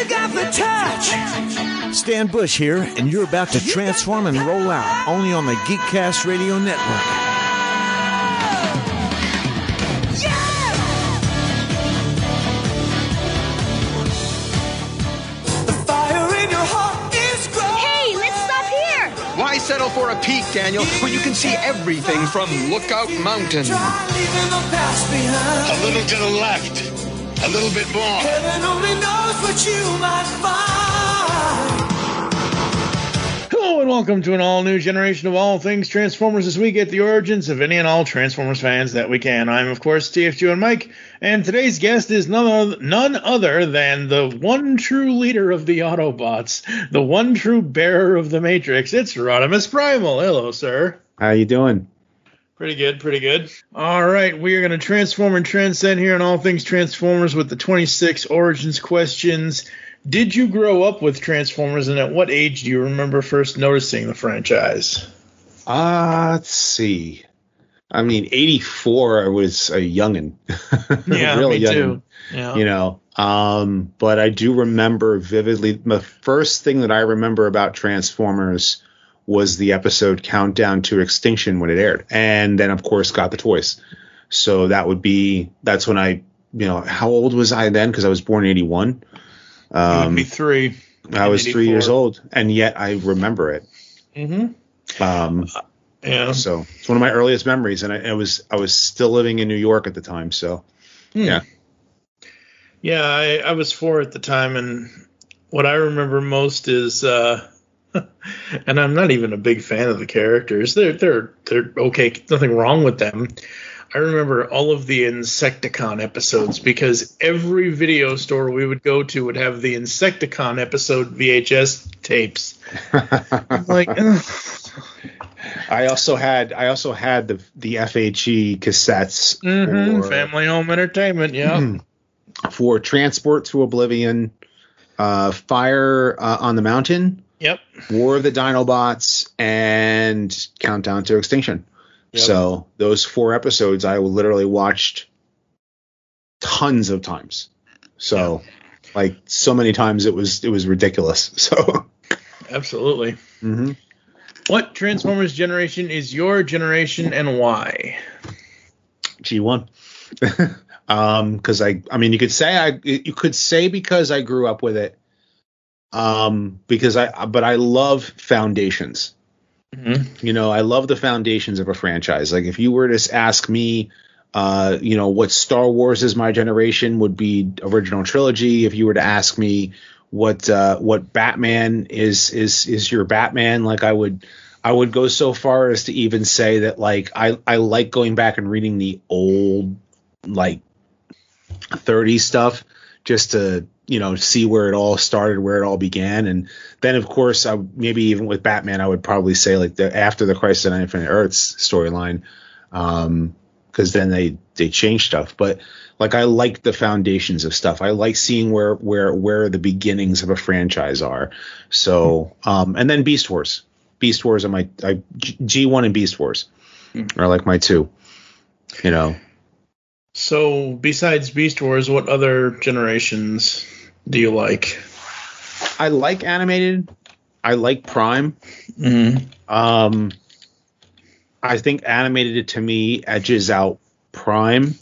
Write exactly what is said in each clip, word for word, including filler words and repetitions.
got the touch. Stan Bush here, and you're about to transform and roll out only on the Geekcast Radio Network. Why settle for a peak, Daniel, when you can see everything from Lookout Mountain? A little to the left. A little bit more. Heaven only knows what you might find. Hello and welcome to an all-new generation of all things Transformers as we get the origins of any and all Transformers fans that we can. I'm, of course, T F G and Mike, and today's guest is none other, none other than the one true leader of the Autobots, the one true bearer of the Matrix. It's Rodimus Primal. Hello, sir. How you doing? Pretty good, pretty good. All right, we are going to transform and transcend here on all things Transformers with the twenty-six origins questions. Did you grow up with Transformers, and at what age do you remember first noticing the franchise? Uh, let's see. I mean, eighty-four, I was a youngin'. Yeah, really me youngin', too. Yeah. You know, um, but I do remember vividly. The first thing that I remember about Transformers was the episode Countdown to Extinction when it aired. And then, of course, got the toys. So that would be, that's when I, you know, how old was I then? Because I was born in eighty-one. Um, you would be three. I was three years old, and yet I remember it. Mm-hmm. Um, uh, yeah. So it's one of my earliest memories, and I, I was I was still living in New York at the time. So hmm. yeah, yeah, I, I was four at the time, and what I remember most is, uh, and I'm not even a big fan of the characters. They're they're they're okay. Nothing wrong with them. I remember all of the Insecticon episodes because every video store we would go to would have the Insecticon episode V H S tapes. I'm like, ugh. I also had I also had the the F H E cassettes. Mm-hmm, for, Family Home Entertainment, yeah. For Transport to Oblivion, uh, Fire uh, on the Mountain, yep, War of the Dinobots, and Countdown to Extinction. Yep. So those four episodes I literally watched tons of times. So yeah. like so many times it was it was ridiculous. So absolutely. Mm-hmm. What Transformers generation is your generation and why? G one. um, because I I mean you could say I you could say because I grew up with it. Um, because I but I love foundations. Mm-hmm. You know, I love the foundations of a franchise. Like if you were to ask me, uh, you know, what Star Wars is my generation would be original trilogy. If you were to ask me what uh, what Batman is is is your Batman, like I would I would go so far as to even say that like I, I like going back and reading the old like thirties stuff just to, you know, see where it all started, where it all began. And then, of course, I maybe even with Batman, I would probably say like the after the Crisis on Infinite Earths storyline, um, because then they they changed stuff. But like I like the foundations of stuff. I like seeing where where where the beginnings of a franchise are. So um, and then Beast Wars, Beast Wars are my I, G one and Beast Wars are like my two. You know. So besides Beast Wars, what other generations do you like? I like animated. I like Prime. Mm-hmm. Um, I think animated to me edges out Prime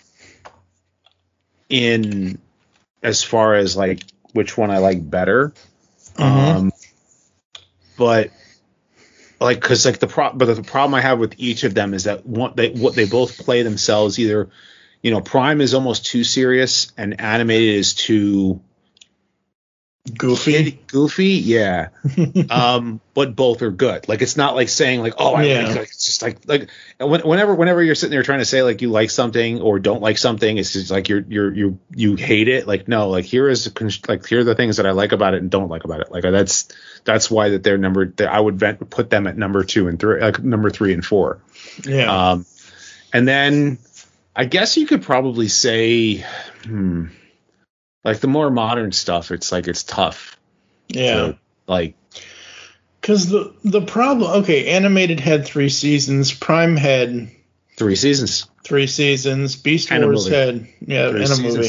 in as far as like which one I like better. Mm-hmm. Um, but like because like the pro- but the problem I have with each of them is that one they what they both play themselves either. You know, Prime is almost too serious, and animated is too goofy. Goofy, yeah. um, but both are good. Like it's not like saying like, oh, I yeah. like, like it's just like like whenever whenever you're sitting there trying to say like you like something or don't like something, it's just like you're you're you you hate it. Like no, like here is like here are the things that I like about it and don't like about it. Like that's that's why that they're number. I would vet, put them at number two and three, like number three and four. Yeah. Um, and then. I guess you could probably say, hmm, like the more modern stuff, it's like it's tough. Yeah. To, like, because the the problem, okay, animated had three seasons, Prime had three seasons, three seasons, Beast and Wars had yeah, three and a seasons. movie.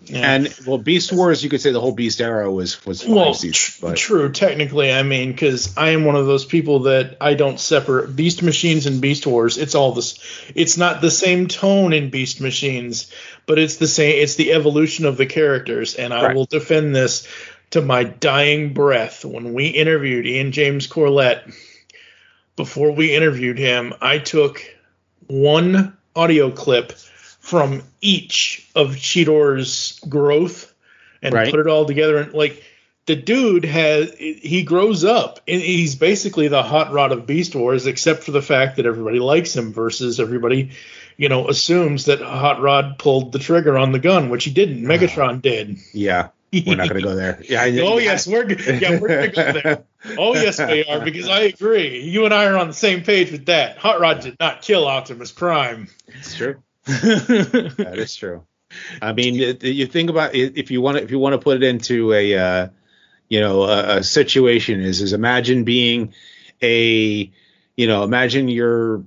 Yeah. And well, Beast Wars, you could say the whole Beast era was was five well, seasons. tr- But true. Technically, I mean, because I am one of those people that I don't separate Beast Machines and Beast Wars. It's all this. It's not the same tone in Beast Machines, but it's the same. It's the evolution of the characters, and I Right. will defend this to my dying breath. When we interviewed Ian James Corlett, before we interviewed him, I took one audio clip from each of Cheetor's growth and Right. put it all together. And like the dude has, he grows up and he's basically the hot rod of Beast Wars, except for the fact that everybody likes him versus everybody, you know, assumes that Hot Rod pulled the trigger on the gun, which he didn't. Megatron did. yeah, we're not going to go there. Yeah. I, Oh yes, we're g- yeah we're gonna go there. Oh yes, we are, because I agree. You and I are on the same page with that. Hot Rod did not kill Optimus Prime. It's true. That is true. I mean, it- you think about it, if you want to, if you want to put it into a, uh, you know, a, a situation is, is imagine being a, you know, imagine your,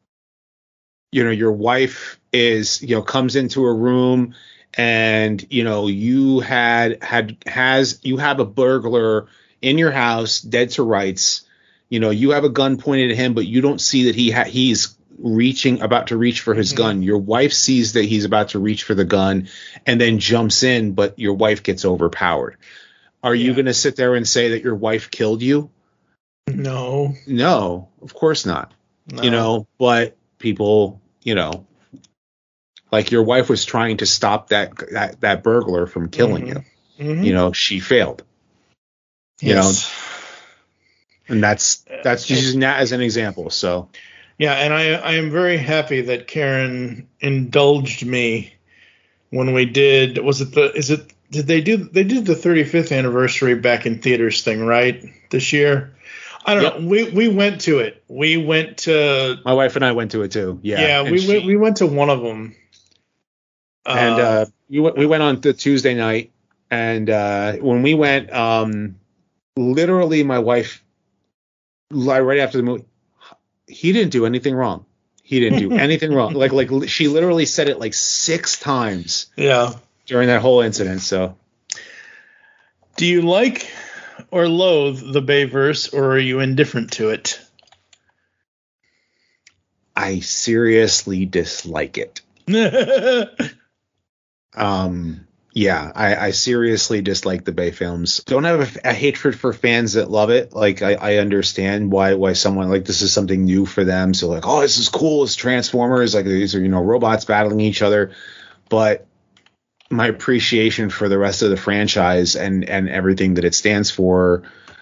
you know, your wife is, you know, comes into a room and, you know, you had, had, has, you have a burglar in your house, dead to rights. You know, you have a gun pointed at him, but you don't see that he ha- he's reaching, about to reach for his Mhm. gun. Your wife sees that he's about to reach for the gun and then jumps in, but your wife gets overpowered. Are you Yeah. going to sit there and say that your wife killed you? No, No, of course not. no. You know, but people, you know, like your wife was trying to stop that that, that burglar from killing Mhm. you. Mhm. You know, she failed. You Yes. And that's that's just using that as an example. So Yeah, and I I am very happy that Karen indulged me when we did. Was it the? Is it? Did they do? They did the thirty-fifth anniversary back in theaters thing, right? This year. I don't Yep. know. We we went to it. We went to. my wife and I went to it too. Yeah. Yeah, and we she- went. We went to one of them. and uh, we went we went on the Tuesday night, and uh, when we went, um, literally my wife, li- right after the movie, he didn't do anything wrong. He didn't do anything wrong. Like like li- she literally said it like six times yeah. during that whole incident. So Do you like or loathe the Bayverse, or are you indifferent to it? I seriously dislike it. Um, yeah, I, I seriously dislike the Bay films. Don't have a, a hatred for fans that love it. Like I, I understand why why someone like this is something new for them. So like, oh, this is cool. It's Transformers. Like these are, you know, robots battling each other. But my appreciation for the rest of the franchise and and everything that it stands for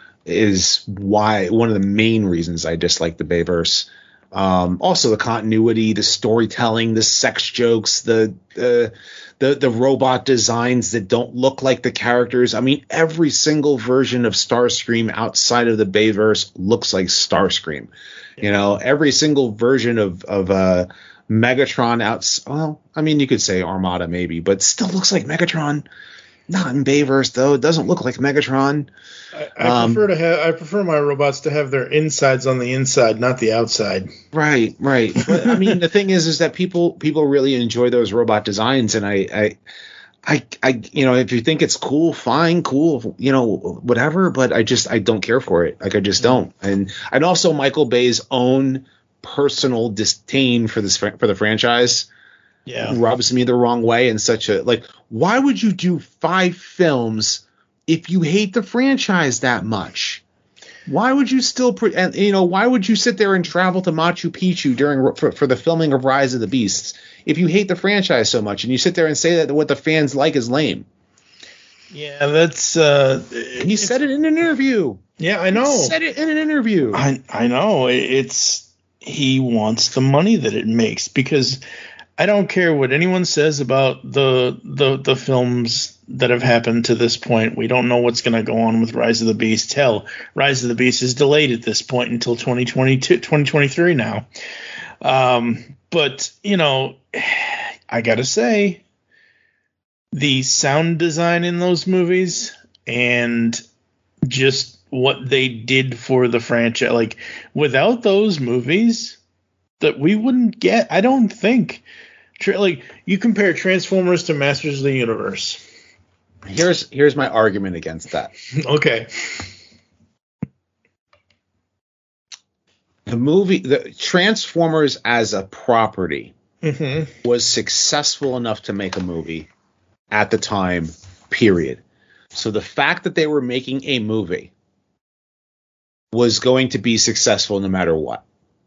is why one of the main reasons I dislike the Bayverse. Um, also the continuity, the storytelling, the sex jokes, the, the the the robot designs that don't look like the characters. I mean, every single version of Starscream outside of the Bayverse looks like Starscream. You know, every single version of of uh, Megatron outs. Well, I mean, you could say Armada maybe, but still looks like Megatron. Not in Bayverse though. It doesn't look like Megatron. I, I Um, prefer to have. I prefer my robots to have their insides on the inside, not the outside. Right, right. But I mean, the thing is, is that people people really enjoy those robot designs, and I, I, I, I, you know, if you think it's cool, fine, cool, you know, whatever. But I just I don't care for it. Like I just don't. And and also Michael Bay's own personal disdain for this fr- for the franchise Yeah. rubs me the wrong way in such a like. Why would you do five films if you hate the franchise that much? Why would you still, pre- and you know, why would you sit there and travel to Machu Picchu during for, for the filming of Rise of the Beasts if you hate the franchise so much, and you sit there and say that what the fans like is lame? Yeah, that's. Uh, He said it in an interview. Yeah, I know. He said it in an interview. I I know. It's he wants the money that it makes, because I don't care what anyone says about the the the films that have happened to this point. We don't know what's going to go on with Rise of the Beast. Hell, Rise of the Beast is delayed at this point until twenty twenty-two, twenty twenty-three now. Um, but, you know, I got to say, the sound design in those movies and just what they did for the franchise, like without those movies, that we wouldn't get, I don't think. Like, you compare Transformers to Masters of the Universe. Here's here's my argument against that. Okay. The movie, the Transformers as a property, Mm-hmm. was successful enough to make a movie at the time, period. So the fact that they were making a movie was going to be successful no matter what.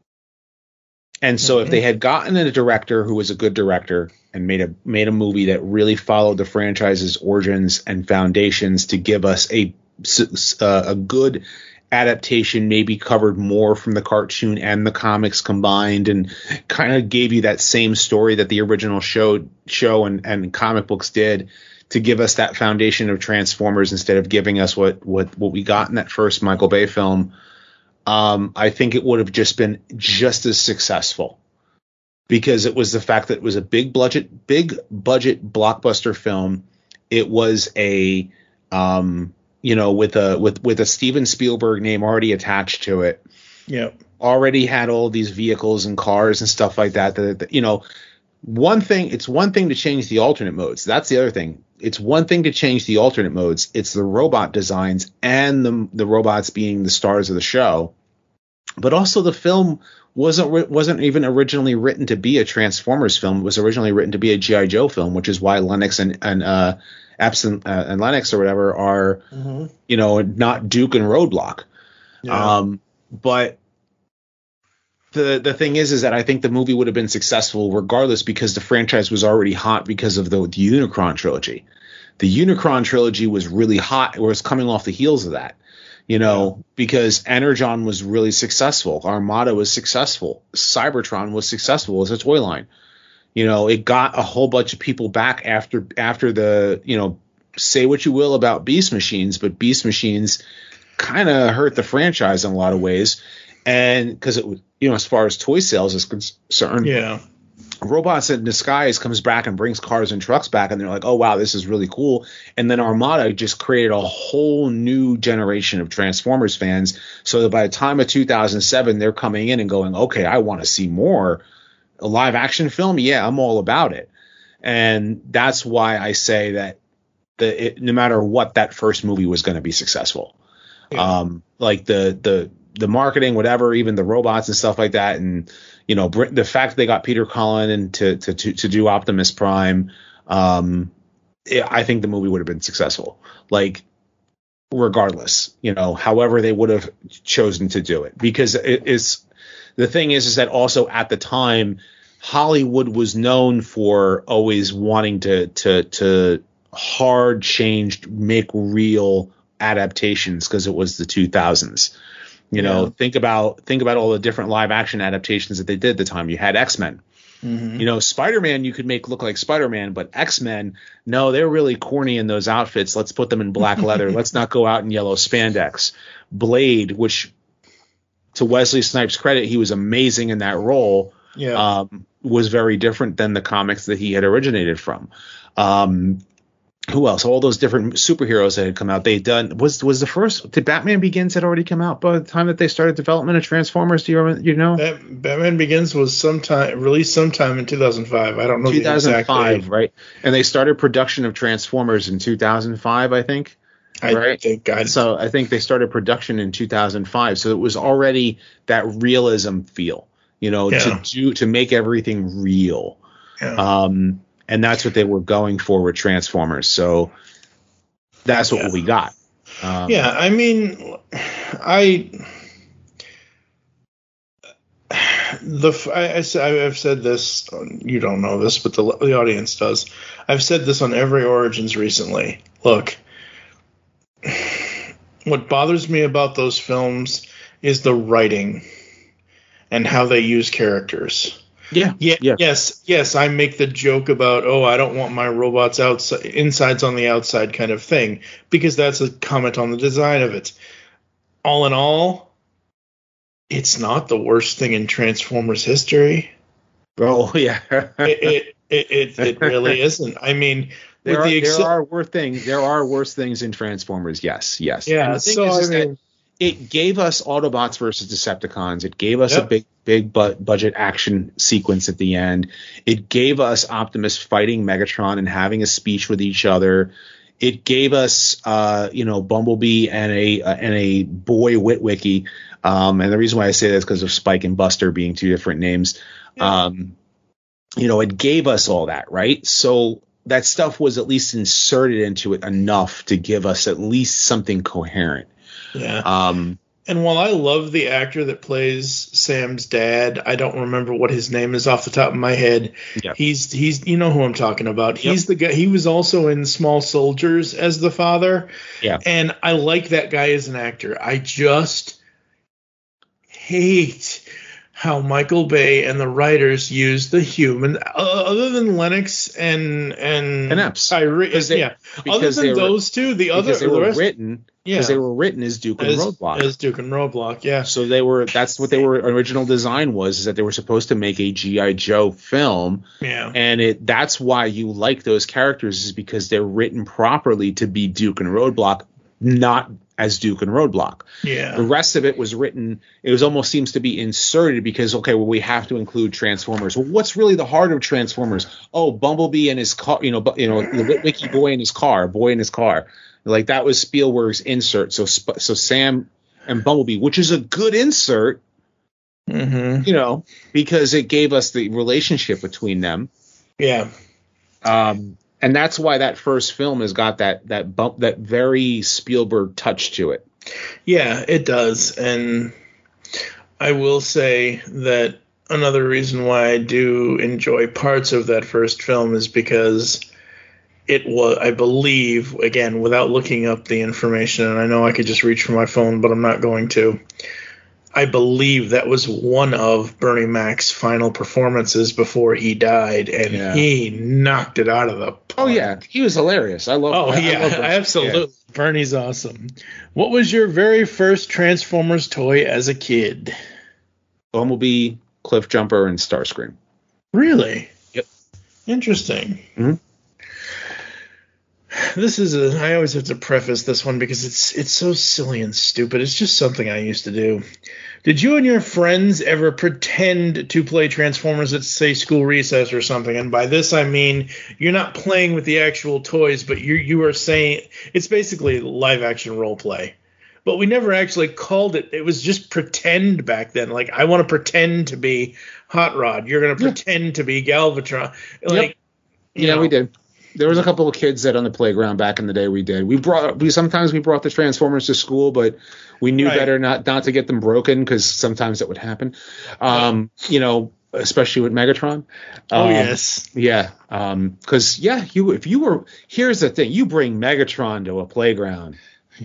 And so mm-hmm. if they had gotten a director who was a good director and made a made a movie that really followed the franchise's origins and foundations to give us a uh, a good adaptation, maybe covered more from the cartoon and the comics combined, and kind of gave you that same story that the original show show and, and comic books did, to give us that foundation of Transformers instead of giving us what what what we got in that first Michael Bay film. Um, I think it would have just been just as successful, because it was the fact that it was a big budget, big budget blockbuster film. It was a, um, you know, with a with with a Steven Spielberg name already attached to it. Yeah, already had all these vehicles and cars and stuff like that. That, that you know, one thing. It's one thing to change the alternate modes. That's the other thing. It's one thing to change the alternate modes. It's the robot designs and the the robots being the stars of the show. But also the film wasn't wasn't even originally written to be a Transformers film. It was originally written to be a G I. Joe film, which is why Lennox and and uh, Epson uh, and Lennox or whatever are, mm-hmm. you know, not Duke and Roadblock. Yeah. Um, but the the thing is, is that I think the movie would have been successful regardless, because the franchise was already hot because of the, the Unicron trilogy. The Unicron trilogy was really hot. It was coming off the heels of that. You know, yeah. because Energon was really successful. Armada was successful. Cybertron was successful as a toy line. You know, it got a whole bunch of people back after after the, you know, say what you will about Beast Machines, but Beast Machines kind of hurt the franchise in a lot of ways. And because it was, you know, as far as toy sales is concerned, yeah. Robots in Disguise comes back and brings cars and trucks back, and they're like, oh, wow, this is really cool. And then Armada just created a whole new generation of Transformers fans, so that by the time of two thousand seven, they're coming in and going, okay, I want to see more. A live action film? Yeah, I'm all about it. And that's why I say that the it, no matter what, that first movie was going to be successful. Yeah. Um, like the the the marketing, whatever, even the robots and stuff like that, and you know, the fact that they got Peter Cullen and to to to, to do Optimus Prime, um, it, I think the movie would have been successful. Like, regardless, you know, however they would have chosen to do it, because it is the thing is is that also at the time, Hollywood was known for always wanting to to to hard changed, make real adaptations, because it was the two thousands. You know, yeah. think about think about all the different live action adaptations that they did at the time. You had X-Men. Mm-hmm. You know, Spider-Man you could make look like Spider-Man, but X-Men, no, they're really corny in those outfits. Let's put them in black leather. Let's not go out in yellow spandex. Blade, which to Wesley Snipes' credit, he was amazing in that role. Yeah. Um, was very different than the comics that he had originated from. Um, Who else? All those different superheroes that had come out. They'd done was was the first. Did Batman Begins had already come out by the time that they started development of Transformers? Do you remember, you know? Bat, Batman Begins was sometime released sometime in two thousand five. I don't know. two thousand five, the exact date. Right? And they started production of Transformers in two thousand five, I think. I right? think. I, so I think they started production in two thousand five. So it was already that realism feel, you know, yeah. to do to make everything real. Yeah. Um. And that's what they were going for with Transformers. So that's what yeah. we got. Um, yeah, I mean, I the I, I I've said this. You don't know this, but the the audience does. I've said this on every Origins recently. Look, what bothers me about those films is the writing and how they use characters. Yeah, yeah, yeah. Yes, yes. I make the joke about, oh, I don't want my robots outside, insides on the outside kind of thing, because that's a comment on the design of it. All in all, it's not the worst thing in Transformers history. Oh yeah, it, it it it it really isn't. I mean, there, with are, the ex- there are worse things. There are worse things in Transformers. Yes, yes. Yeah. And the thing so is, is I mean, that it gave us Autobots versus Decepticons. It gave us yep. a big, big bu- budget action sequence at the end. It gave us Optimus fighting Megatron and having a speech with each other. It gave us, uh, you know, Bumblebee and a uh, and a boy Witwicky. Um, and the reason why I say that is because of Spike and Buster being two different names. Yeah. Um, you know, it gave us all that, right? So that stuff was at least inserted into it enough to give us at least something coherent. Yeah. Um, and while I love the actor that plays Sam's dad, I don't remember what his name is off the top of my head. Yeah. He's he's you know who I'm talking about. Yep. He's the guy. He was also in Small Soldiers as the father. Yeah. And I like that guy as an actor. I just hate how Michael Bay and the writers use the human, uh, other than Lennox and and and Epps. Tyree, they, yeah. Other than those two, the other because they the were rest, written because yeah. they were written as Duke and as, Roadblock. As Duke and Roadblock, yeah. So they were. That's what they were. Original design was is that they were supposed to make a G I. Joe film. Yeah. And it that's why you like those characters is because they're written properly to be Duke and Roadblock, not as Duke and Roadblock. Yeah. The rest of it was written, it was almost seems to be inserted because, okay, well, we have to include Transformers. Well, what's really the heart of Transformers? Oh, Bumblebee and his car, you know, you know, the Witwicky boy in his car, boy in his car. Like that was Spielberg's insert. So, so Sam and Bumblebee, which is a good insert, mm-hmm. you know, because it gave us the relationship between them. Yeah. Um, And that's why that first film has got that that bump, that very Spielberg touch to it. Yeah, it does. And I will say that another reason why I do enjoy parts of that first film is because it was, I believe, again, without looking up the information, and I know I could just reach for my phone, but I'm not going to. I believe that was one of Bernie Mac's final performances before he died, and yeah. he knocked it out of the park. Oh, yeah. He was hilarious. I love Oh, I, yeah, I love absolutely. Yeah. Bernie's awesome. What was your very first Transformers toy as a kid? Bumblebee, Cliff Jumper, and Starscream. Really? Yep. Interesting. Mm-hmm. This is a. I always have to preface this one because it's it's so silly and stupid. It's just something I used to do. Did you and your friends ever pretend to play Transformers at, say, school recess or something? And by this I mean you're not playing with the actual toys, but you you are saying it's basically live action role play. But we never actually called it. It was just pretend back then. Like, I want to pretend to be Hot Rod. You're going to pretend yeah. to be Galvatron. Like, yep. Yeah, know. we did. There was a couple of kids that on the playground back in the day we did. We brought we sometimes we brought the Transformers to school, but we knew right. better not not to get them broken because sometimes that would happen. Um, you know, especially with Megatron. Oh um, yes, yeah. Because um, yeah, you if you were here's the thing, you bring Megatron to a playground,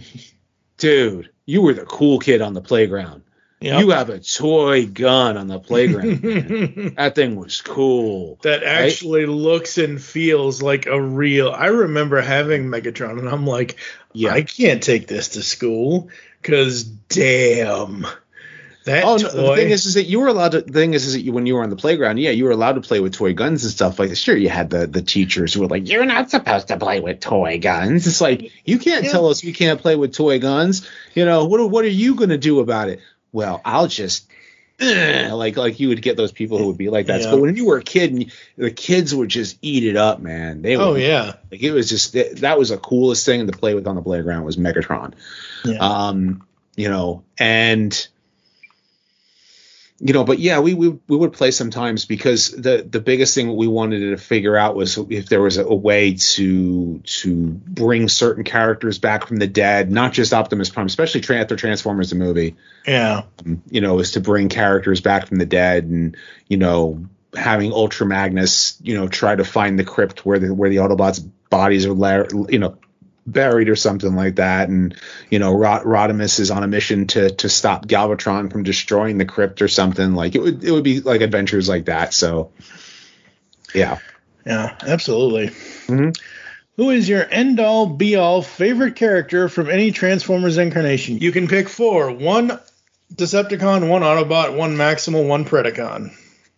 dude. You were the cool kid on the playground. Yep. You have a toy gun on the playground. That thing was cool. That actually right? looks and feels like a real. I remember having Megatron, and I'm like, yeah. I can't take this to school because damn. That oh, toy. No, the thing is, is that you were allowed to. The thing is, is that you, when you were on the playground, yeah, you were allowed to play with toy guns and stuff like that. Sure, you had the, the teachers who were like, "You're not supposed to play with toy guns." It's like you can't yeah. tell us we can't play with toy guns. You know what? What are you going to do about it? Well, I'll just uh, like like you would get those people who would be like that. Yeah. But when you were a kid, and you, the kids would just eat it up, man. They would, oh yeah, like it was just that was the coolest thing to play with on the playground was Megatron. Yeah. Um, you know, and. You know, but yeah, we, we we would play sometimes because the, the biggest thing we wanted to figure out was if there was a, a way to to bring certain characters back from the dead, not just Optimus Prime, especially tra- after Transformers the movie. Yeah, um, you know, is to bring characters back from the dead, and you know, having Ultra Magnus, you know, try to find the crypt where the where the Autobots' bodies are, la- you know. buried or something like that, and you know Rod- Rodimus is on a mission to to stop Galvatron from destroying the crypt or something. Like it would it would be like adventures like that. So yeah, yeah, absolutely. Mm-hmm. Who is your end all be all favorite character from any Transformers incarnation? You can pick four: one Decepticon, one Autobot, one Maximal, one Predacon.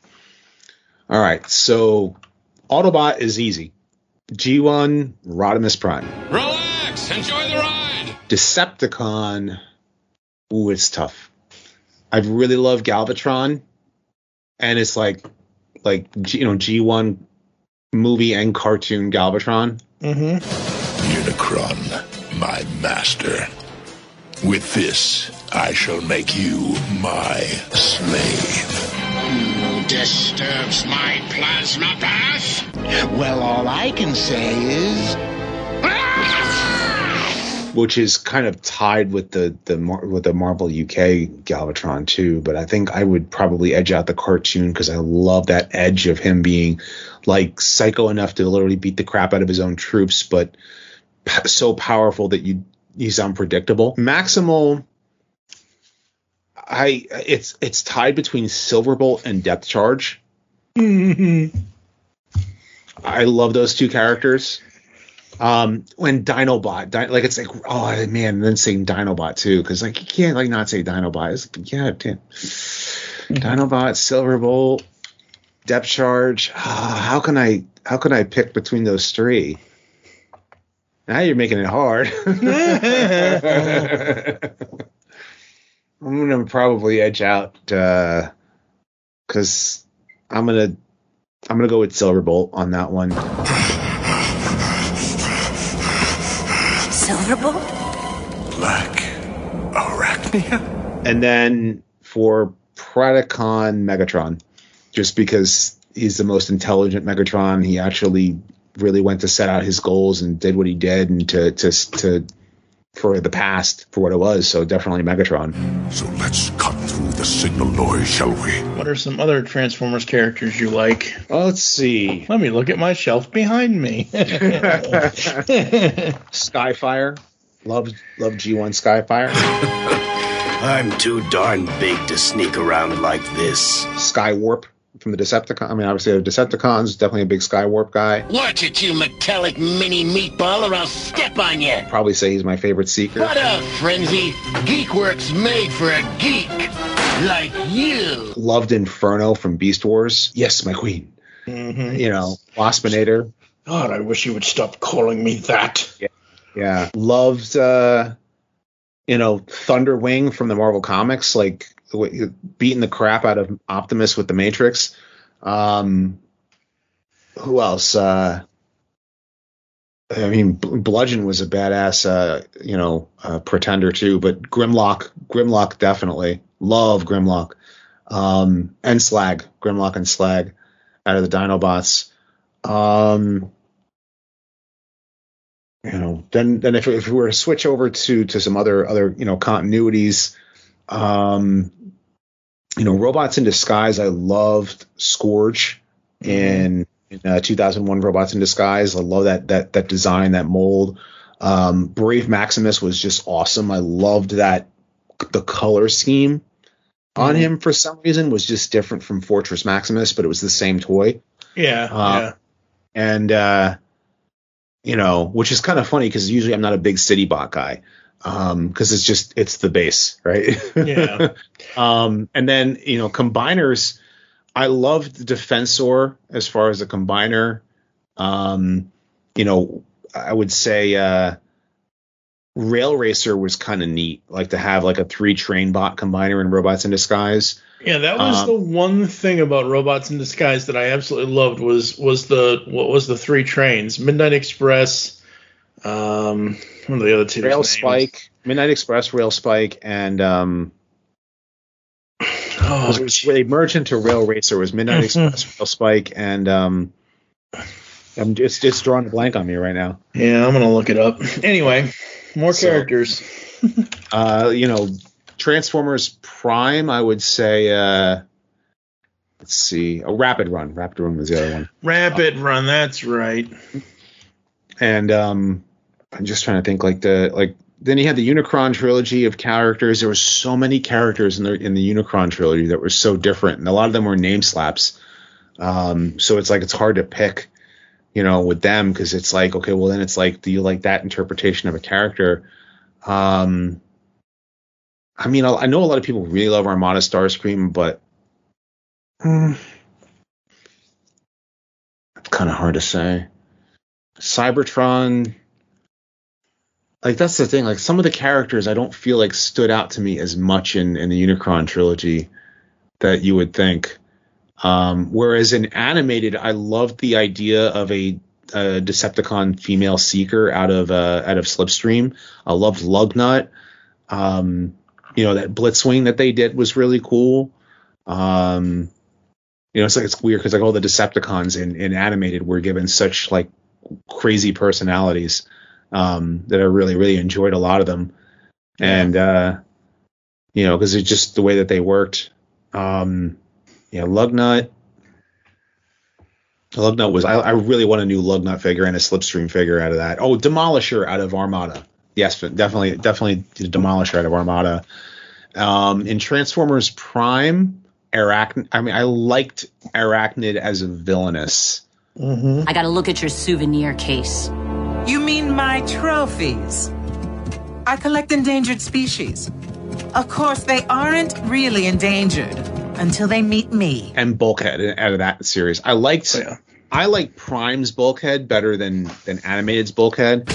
All right, so Autobot is easy. G one, Rodimus Prime. Relax, enjoy the ride. Decepticon, ooh, it's tough. I really love Galvatron, and it's like, like you know, G one movie and cartoon Galvatron. Mm-hmm. You Unicron, my master. With this, I shall make you my slave. Who disturbs my plasma bath? Well, all I can say is... Which is kind of tied with the, the with the Marvel U K Galvatron too, but I think I would probably edge out the cartoon because I love that edge of him being like psycho enough to literally beat the crap out of his own troops, but so powerful that you he's unpredictable. Maximal, I it's it's tied between Silverbolt and Depth Charge. Mm-hmm. I love those two characters. Um, when Dinobot, Di- like it's like, oh man, and then saying Dinobot too, because like you can't like not say Dinobot. It's like, yeah, damn. Dinobot, Silverbolt, Depth Charge. Oh, how can I how can I pick between those three? Now you're making it hard. I'm gonna probably edge out because uh, I'm gonna I'm gonna go with Silverbolt on that one. Silverbolt? Black Arachnia? And then for Predacon, Megatron, just because he's the most intelligent Megatron. He actually really went to set out his goals and did what he did, and to to to for the past for what it was. So definitely Megatron. So let's cut through the signal noise, shall we? What are some other Transformers characters you like? Well, let's see. Let me look at my shelf behind me. Skyfire. Love love G one Skyfire. I'm too darn big to sneak around like this. Skywarp from the Decepticon. I mean, obviously, the Decepticons, definitely a big Skywarp guy. Watch it, you metallic mini meatball, or I'll step on you. Probably say he's my favorite Seeker. What a frenzy. Geekworks made for a geek like you. Loved Inferno from Beast Wars. Yes, my queen. Mm-hmm. You know, Waspinator. God, I wish you would stop calling me that. Yeah. Yeah. Loved, uh, you know, Thunderwing from the Marvel Comics, like beating the crap out of Optimus with the Matrix. Um, who else? Uh, I mean, Bludgeon was a badass, uh, you know, uh, pretender too, but Grimlock, Grimlock definitely. Love Grimlock. Um, and Slag, Grimlock and Slag out of the Dinobots. Um, you know, then then if if we were to switch over to to some other other you know continuities, um, you know, Robots in Disguise. I loved Scourge in, in uh, two thousand one Robots in Disguise. I love that that that design, that mold. Um, Brave Maximus was just awesome. I loved that the color scheme on him for some reason was just different from Fortress Maximus, but it was the same toy. Yeah, uh, yeah. And uh, you know, which is kind of funny because usually I'm not a big Citybot guy. Um, because it's just it's the base, right? Yeah. um, and then you know, combiners. I loved the Defensor as far as a combiner. Um, you know, I would say uh, Rail Racer was kind of neat, like to have like a three train bot combiner in Robots in Disguise. Yeah, that was um, the one thing about Robots in Disguise that I absolutely loved was was the what was the three trains, Midnight Express. Um, what are the other two? Rail names? Spike, Midnight Express, Rail Spike, and um, oh, where they merged into Rail Racer was Midnight Express, Rail Spike, and um, I'm just it's drawing a blank on me right now. Yeah, I'm gonna look it up. Anyway, more so, characters. uh, you know, Transformers Prime. I would say. Uh, let's see, a Rapid Run. Rapid Run was the other one. Rapid uh, Run. That's right. And um, I'm just trying to think, like the like. Then you had the Unicron trilogy of characters. There were so many characters in the in the Unicron trilogy that were so different, and a lot of them were name slaps. Um, so it's like it's hard to pick, you know, with them because it's like, okay, well then it's like, do you like that interpretation of a character? Um, I mean, I, I know a lot of people really love Armada Starscream, but hmm, it's kind of hard to say. Cybertron, like that's the thing. Like some of the characters I don't feel like stood out to me as much in, in the Unicron trilogy that you would think. Um, whereas in animated, I loved the idea of a a Decepticon female Seeker out of uh, out of Slipstream. I loved Lugnut. Um, you know, that Blitzwing that they did was really cool. Um, you know, it's like it's weird because like all the Decepticons in, in animated were given such like crazy personalities um, that I really really enjoyed a lot of them, and uh, you know, because it's just the way that they worked. Um, yeah, Lugnut. Lugnut was I, I really want a new Lugnut figure and a Slipstream figure out of that. Oh, Demolisher out of Armada. Yes, definitely, definitely the Demolisher out of Armada. Um, in Transformers Prime, Arachnid. I mean, I liked Arachnid as a villainess. Mm-hmm. I got to look at your souvenir case. You mean my trophies? I collect endangered species. Of course, they aren't really endangered until they meet me. And Bulkhead out of that series. I liked. Oh, yeah. I like Prime's Bulkhead better than than Animated's Bulkhead.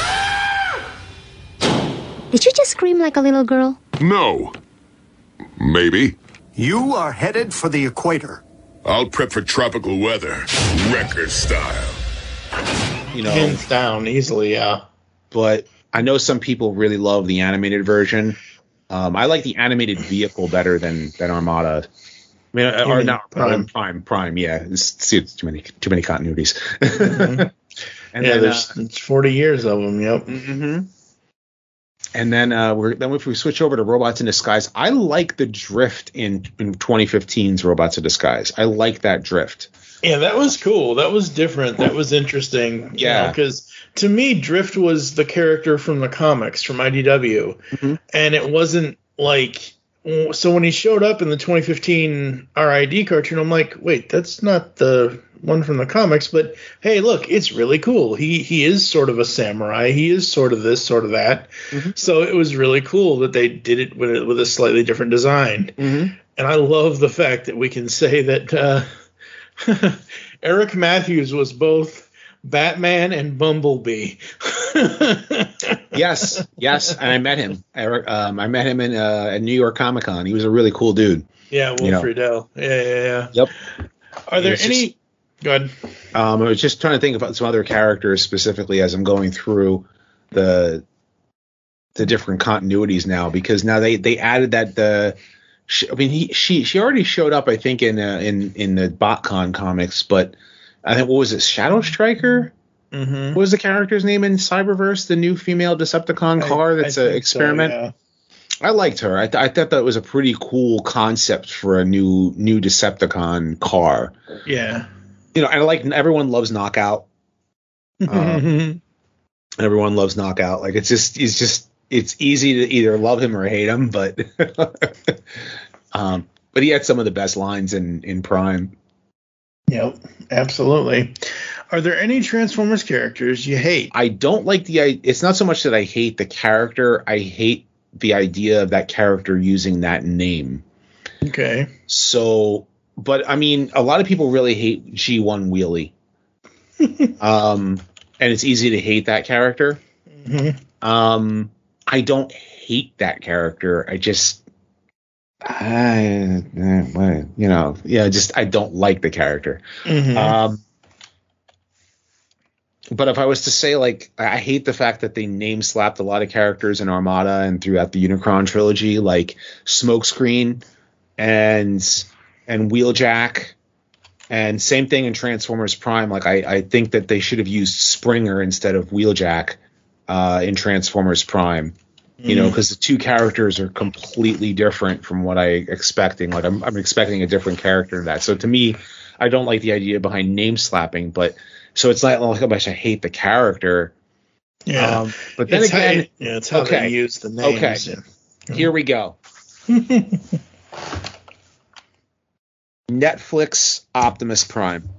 Did you just scream like a little girl? No. Maybe. You are headed for the equator. I'll prep for tropical weather, Wrecker style. You know, hands down, easily, yeah. But I know some people really love the animated version. Um, I like the animated vehicle better than than Armada. I mean, you or mean not Prime. Prime, Prime, yeah. It's, it's too many, too many continuities. Mm-hmm. And yeah, then, there's uh, it's forty years of them. Yep. Mm-hmm. And then uh, we're then if we switch over to Robots in Disguise, I like the drift in in twenty fifteen's Robots in Disguise. I like that drift. Yeah, that was cool. That was different. That was interesting. Yeah, because to me, Drift was the character from the comics from I D W, mm-hmm. and it wasn't like. So when he showed up in the twenty fifteen R I D cartoon, I'm like, wait, that's not the one from the comics. But hey, look, it's really cool. He he is sort of a samurai. He is sort of this, sort of that. Mm-hmm. So it was really cool that they did it with, with a slightly different design. Mm-hmm. And I love the fact that we can say that uh, Eric Matthews was both Batman and Bumblebee. yes, yes, and I met him. Eric, um, I met him in uh, at New York Comic Con. He was a really cool dude. Yeah, Will you know. Friedle. Yeah, yeah, yeah. Yep. Are there any? Just, Go ahead. Um, I was just trying to think about some other characters specifically as I'm going through the the different continuities now, because now they, they added that the. I mean, he she she already showed up, I think, in uh, in in the BotCon comics, but I think what was it, Shadow Striker? Mm-hmm. What was the character's name in Cyberverse? The new female Decepticon car that's an experiment. So, yeah. I liked her. I, th- I thought that was a pretty cool concept for a new new Decepticon car. Yeah. You know, and I like everyone loves Knockout. Um, everyone loves Knockout. Like it's just it's just it's easy to either love him or hate him, but um, but he had some of the best lines in in Prime. Yep, absolutely. Are there any Transformers characters you hate? I don't like the. It's not so much that I hate the character. I hate the idea of that character using that name. Okay. So, but I mean, a lot of people really hate G one Wheelie. um, and it's easy to hate that character. Mm-hmm. Um, I don't hate that character. I just. I, you know, yeah, just I don't like the character. Mm-hmm. Um, but if I was to say, like, I hate the fact that they name slapped a lot of characters in Armada and throughout the Unicron trilogy, like Smokescreen and and Wheeljack, and same thing in Transformers Prime. Like, I, I think that they should have used Springer instead of Wheeljack uh, in Transformers Prime. You know, because the two characters are completely different from what I expecting. Like I'm, I'm expecting a different character in that. So to me, I don't like the idea behind name slapping. But so it's not like how much I hate the character. Yeah. Um, but then it's again, how, yeah, it's how okay, they use the names. Okay. Yeah. Here we go. Netflix Optimus Prime.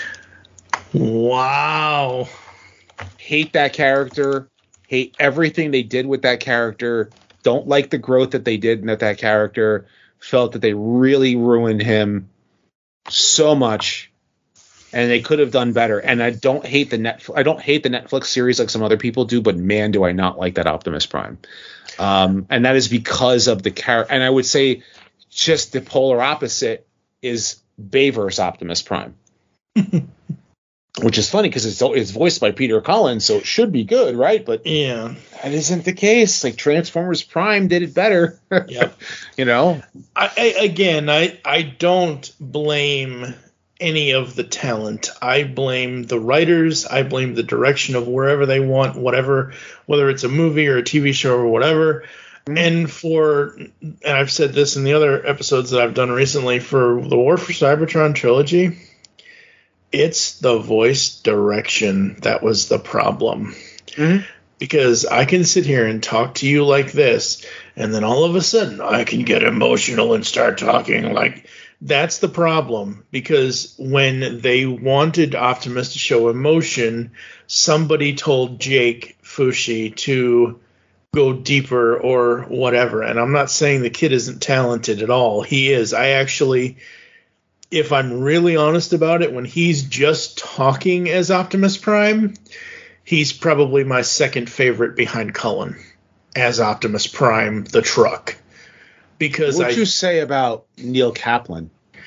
Wow. Hate that character. Hate everything they did with that character. Don't like the growth that they did with that character. Felt that they really ruined him so much, and they could have done better. And I don't hate the net. I don't hate the Netflix series like some other people do, but man, do I not like that Optimus Prime. Um, and that is because of the character. And I would say just the polar opposite is Bayverse Optimus Prime. which is funny because it's it's voiced by Peter Cullen, so it should be good, right? But yeah, that isn't the case. Like Transformers Prime did it better. Yep. You know. I, I again, I I don't blame any of the talent. I blame the writers. I blame the direction of wherever they want, whatever, whether it's a movie or a T V show or whatever. Mm-hmm. And for, and I've said this in the other episodes that I've done recently, for the War for Cybertron trilogy, it's the voice direction that was the problem. Mm-hmm. Because I can sit here and talk to you like this, and then all of a sudden I can get emotional and start talking like. That's the problem, because when they wanted Optimus to show emotion, somebody told Jake Fushi to go deeper or whatever. And I'm not saying the kid isn't talented at all. He is. I actually, if I'm really honest about it, when he's just talking as Optimus Prime, he's probably my second favorite behind Cullen as Optimus Prime, the truck. Because What'd I, you say about Neil Kaplan?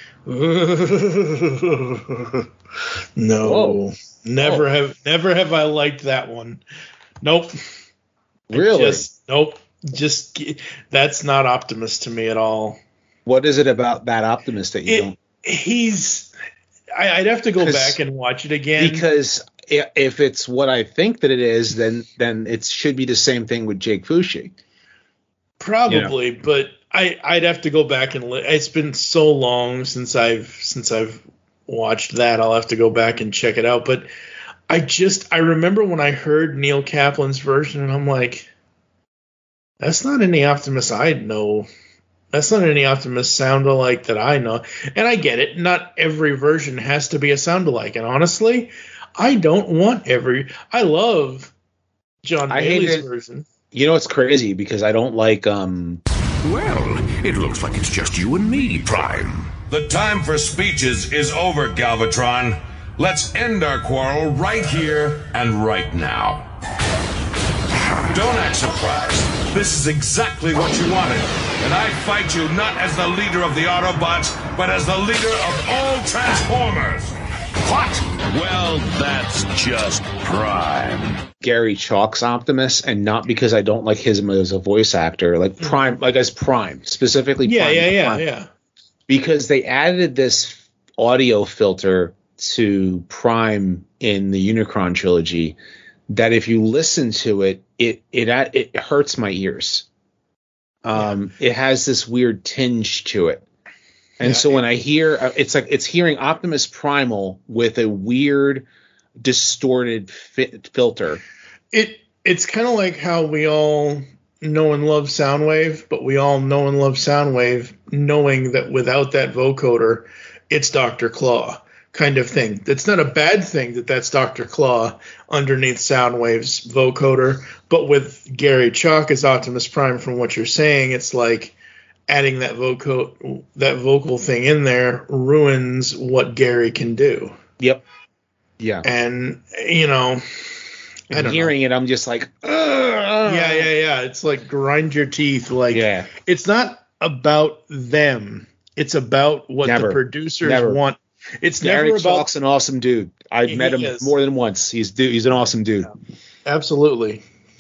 no, Whoa. never oh. have never have I liked that one. Nope. Really? Just, nope. Just that's not Optimus to me at all. What is it about that Optimus that you it, don't? He's. I, I'd have to go back and watch it again because if it's what I think that it is, then then it should be the same thing with Jake Fushi. Probably, you know? But I, I'd have to go back and li- it's been so long since I've since I've watched that. I'll have to go back and check it out. But I just I remember when I heard Neil Kaplan's version, and I'm like, that's not any Optimus I know. That's not any Optimus sound-alike that I know. And I get it. Not every version has to be a sound-alike. And honestly, I don't want every. I love John I Bailey's version. You know, it's crazy because I don't like. um Well, it looks like it's just you and me, Prime. The time for speeches is over, Galvatron. Let's end our quarrel right here and right now. Don't act surprised. This is exactly what you wanted. And I fight you not as the leader of the Autobots, but as the leader of all Transformers. What? Well, that's just Prime. Gary Chalk's Optimus, and not because I don't like him as a voice actor, like Prime, like as Prime, specifically. Yeah, Prime, yeah, yeah, Prime. yeah. Because they added this audio filter to Prime in the Unicron trilogy that if you listen to it, it it it hurts my ears. Um, yeah. It has this weird tinge to it. And yeah, so when I hear, it's like it's hearing Optimus Primal with a weird, distorted fit filter. It it's kind of like how we all know and love Soundwave, but we all know and love Soundwave, knowing that without that vocoder, it's Doctor Claw kind of thing. That's not a bad thing that that's Doctor Claw underneath Soundwave's vocoder, but with Gary Chalk as Optimus Prime, from what you're saying, it's like adding that vocal that vocal thing in there ruins what Gary can do. Yep. Yeah. And you know, I don't hearing know. it, I'm just like, ugh. yeah, yeah, yeah. It's like grind your teeth. Like, yeah. It's not about them. It's about what never, the producers never. want. It's Gary never about. Chalk's an awesome dude. I've He met him is. more than once. He's dude. He's an awesome dude. Yeah. Absolutely.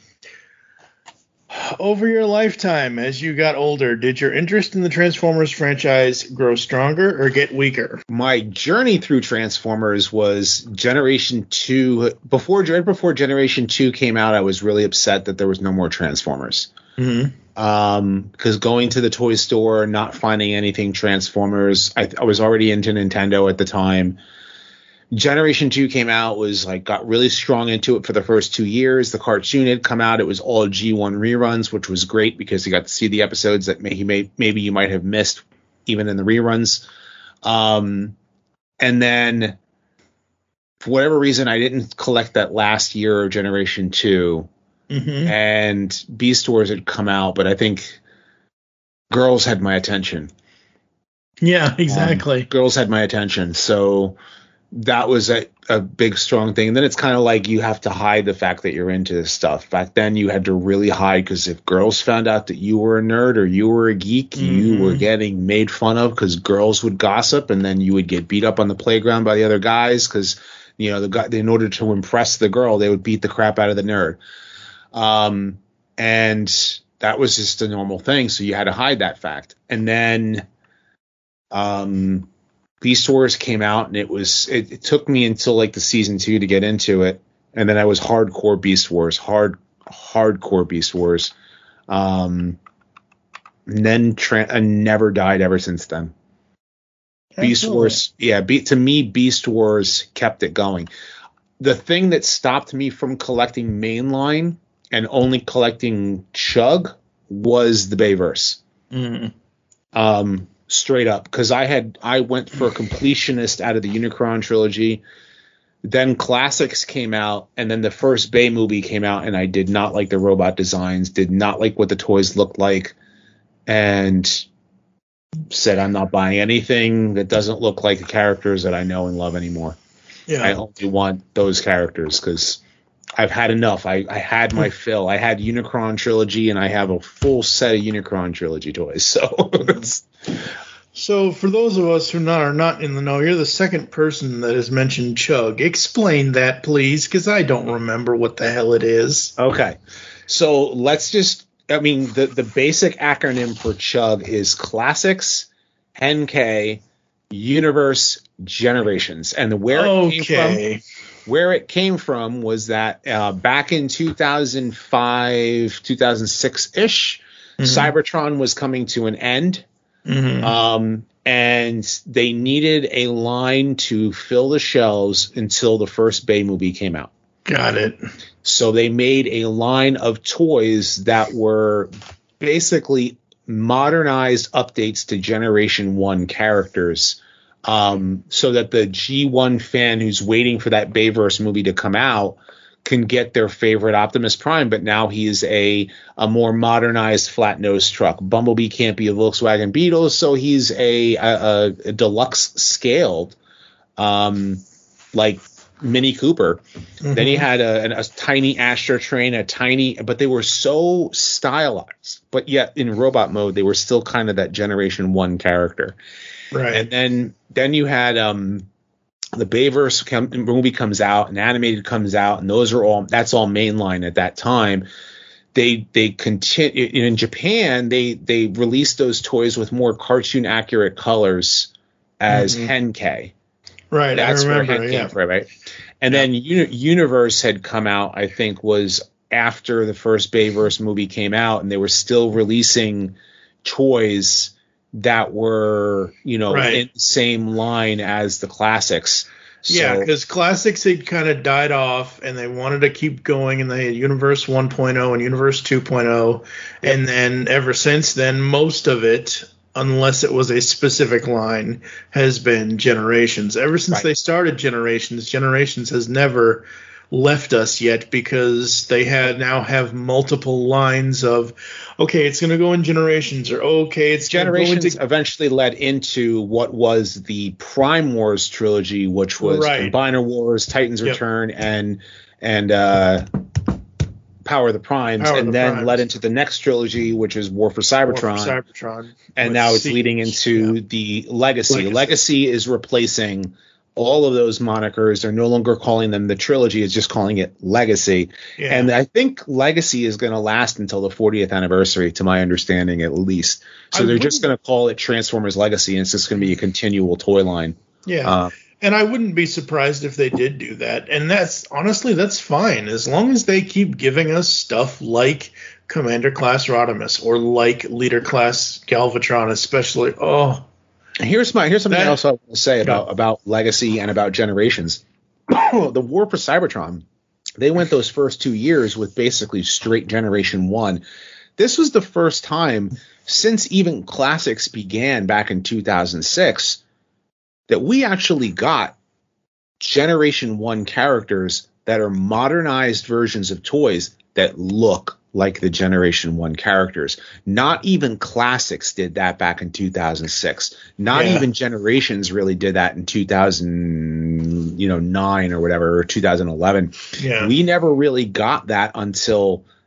Over your lifetime, as you got older, did your interest in the Transformers franchise grow stronger or get weaker? My journey through Transformers was Generation two. Before right before Generation two came out, I was really upset that there was no more Transformers. Mm-hmm. Um, because going to the toy store, not finding anything Transformers, I, I was already into Nintendo at the time. Generation two came out, was like got really strong into it for the first two years. The cartoon had come out. It was all G one reruns, which was great because you got to see the episodes that may, he may, maybe you might have missed even in the reruns. Um, and then for whatever reason, I didn't collect that last year of Generation two. Mm-hmm. And Beast Wars had come out, but I think girls had my attention. Yeah, exactly. Um, girls had my attention. So that was a, a big, strong thing. And then it's kind of like you have to hide the fact that you're into this stuff. Back then you had to really hide because if girls found out that you were a nerd or you were a geek, mm-hmm. you were getting made fun of because girls would gossip and then you would get beat up on the playground by the other guys because You know, the guy, in order to impress the girl, they would beat the crap out of the nerd. Um, and that was just a normal thing. So you had to hide that fact. And then, um, Beast Wars came out, and it was, it, it took me until like the season two to get into it. And then I was hardcore Beast Wars, hard, hardcore Beast Wars. Um, and then tra- I never died ever since then. Beast Absolutely. Wars, yeah. Be, to me, Beast Wars kept it going. The thing that stopped me from collecting mainline and only collecting Chug was the Bayverse. Mm. Um, straight up, because I had I went for a completionist out of the Unicron trilogy. Then Classics came out, and then the first Bay movie came out, and I did not like the robot designs, did not like what the toys looked like, and said I'm not buying anything that doesn't look like the characters that I know and love anymore. Yeah. I only want those characters because I've had enough. I, I had my fill. I had Unicron trilogy, and I have a full set of Unicron trilogy toys. So, so for those of us who not, are not in the know, you're the second person that has mentioned Chug. Explain that, please, because I don't remember what the hell it is. Okay, so let's just. I mean, the the basic acronym for Chug is Classics, N K, Universe, Generations, and where it Okay. came from. Where it came from was that uh, back in two thousand five, two thousand six ish, Mhm. Cybertron was coming to an end, Mhm. um, and they needed a line to fill the shelves until the first Bay movie came out. Got it. So they made a line of toys that were basically modernized updates to Generation one characters, um, so that the G one fan who's waiting for that Bayverse movie to come out can get their favorite Optimus Prime, but now he's a a more modernized flat-nosed truck. Bumblebee can't be a Volkswagen Beetle, so he's a, a, a deluxe scaled, um, like Mini Cooper. Mhm. Then he had a, a, a tiny Astra train, a tiny, but they were so stylized, but yet in robot mode, they were still kind of that Generation one character. Right. And then, then you had, um, the Bayverse com- movie comes out and animated comes out, and those are all, that's all mainline at that time. They, they continue in Japan, they, they released those toys with more cartoon accurate colors as Mhm. Henkei. Right. That's I remember. where Hen Yeah. came from, right? And then Uni- Universe had come out, I think, was after the first Bayverse movie came out, and they were still releasing toys that were, you know, Right. in the same line as the classics. Yeah, So- because Classics had kind of died off, and they wanted to keep going, and they had Universe one point oh and Universe two point oh, and then ever since then, most of it, unless it was a specific line, has been Generations. Ever since Right. they started Generations, Generations has never left us yet, because they had now have multiple lines of, okay, it's going to go in Generations, or okay, it's gonna go Generations into- eventually led into what was the Prime Wars trilogy, which was Right. Combiner Wars, Titans Yep. Return, and and uh, Power of the Primes, Power of and the then Primes. led into the next trilogy, which is War for Cybertron. War for Cybertron. And with now it's Siege. leading into the Legacy. Legacy. Legacy is replacing all of those monikers. They're no longer calling them the trilogy, it's just calling it Legacy. Yeah. And I think Legacy is going to last until the fortieth anniversary, to my understanding, at least. So I they're just wouldn't- going to call it Transformers Legacy, and it's just going to be a continual toy line. Yeah. Uh, And I wouldn't be surprised if they did do that. And that's honestly, that's fine. As long as they keep giving us stuff like Commander Class Rodimus or like Leader Class Galvatron, especially. Oh, Here's my here's something That- else I want to say about, about Legacy and about Generations. The War for Cybertron, they went those first two years with basically straight Generation one. This was the first time since even Classics began back in two thousand six that we actually got Generation one characters that are modernized versions of toys that look like the Generation one characters. Not even Classics did that back in two thousand six. Not Yeah. even Generations really did that in two thousand, you know, nine or whatever, or two thousand eleven. yeah. We never really got that until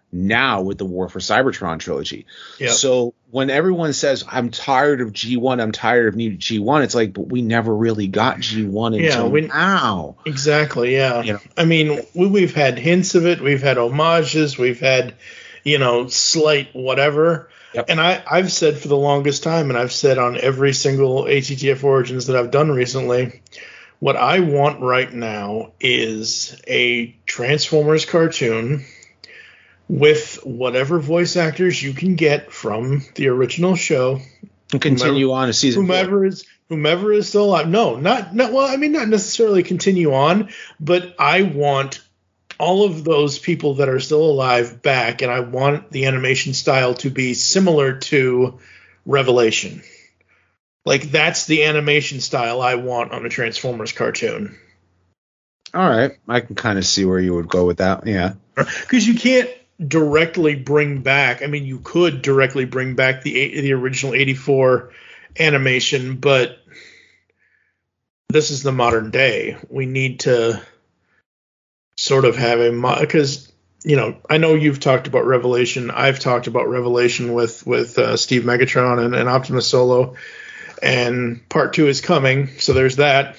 now with the War for Cybertron trilogy. Yep. So when everyone says, I'm tired of G one, I'm tired of new G one, it's like, but we never really got G one until yeah, we, now. Exactly, yeah. You know? I mean, we, we've had hints of it. We've had homages. We've had, you know, slight whatever. Yep. And I, I've said for the longest time, and I've said on every single A T T F Origins that I've done recently, what I want right now is a Transformers cartoon with whatever voice actors you can get from the original show. And continue whomever, on a season whomever four. is whomever is still alive. No, not not well, I mean not necessarily continue on, but I want all of those people that are still alive back, and I want the animation style to be similar to Revelation. Like, that's the animation style I want on a Transformers cartoon. All right. I can kind of see where you would go with that. Yeah. Because you can't directly bring back, I mean, you could directly bring back the the original eighty-four animation, but this is the modern day. We need to sort of have a mo- because you know, I know you've talked about Revelation. I've talked about Revelation with with uh, Steve Megatron and, and Optimus Solo, and part two is coming, so there's that.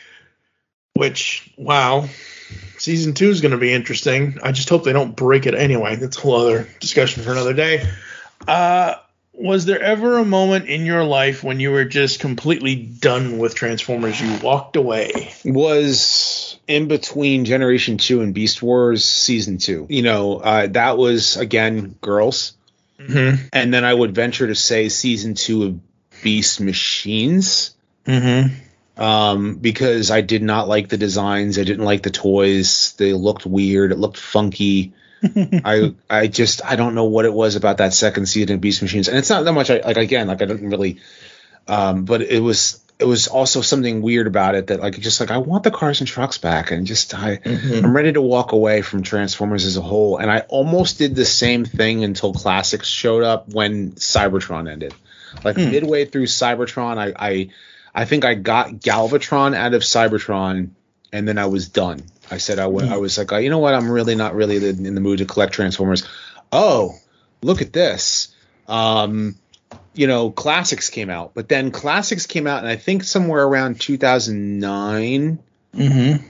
Which, wow, season two is going to be interesting. I just hope they don't break it anyway. That's a whole other discussion for another day. Uh, was there ever a moment in your life when you were just completely done with Transformers? You walked away. Was in between Generation two and Beast Wars Season two. You know, uh, that was, again, girls. Mm-hmm. And then I would venture to say Season two of Beast Machines. Mm-hmm. Um, because I did not like the designs. I didn't like the toys. They looked weird. It looked funky. I I just I don't know what it was about that second season of Beast Machines, and it's not that much. I, like again, like I didn't really, um, but it was it was also something weird about it that like just like I want the cars and trucks back, and just I Mm-hmm. I'm ready to walk away from Transformers as a whole. And I almost did the same thing until Classics showed up when Cybertron ended. Like Hmm. midway through Cybertron, I, I I think I got Galvatron out of Cybertron, and then I was done. I said I, w- Hmm. I was like, oh, you know what? I'm really not really in the mood to collect Transformers. Oh, look at this. Um, you know, Classics came out, but then Classics came out, and I think somewhere around two thousand nine, Mm-hmm.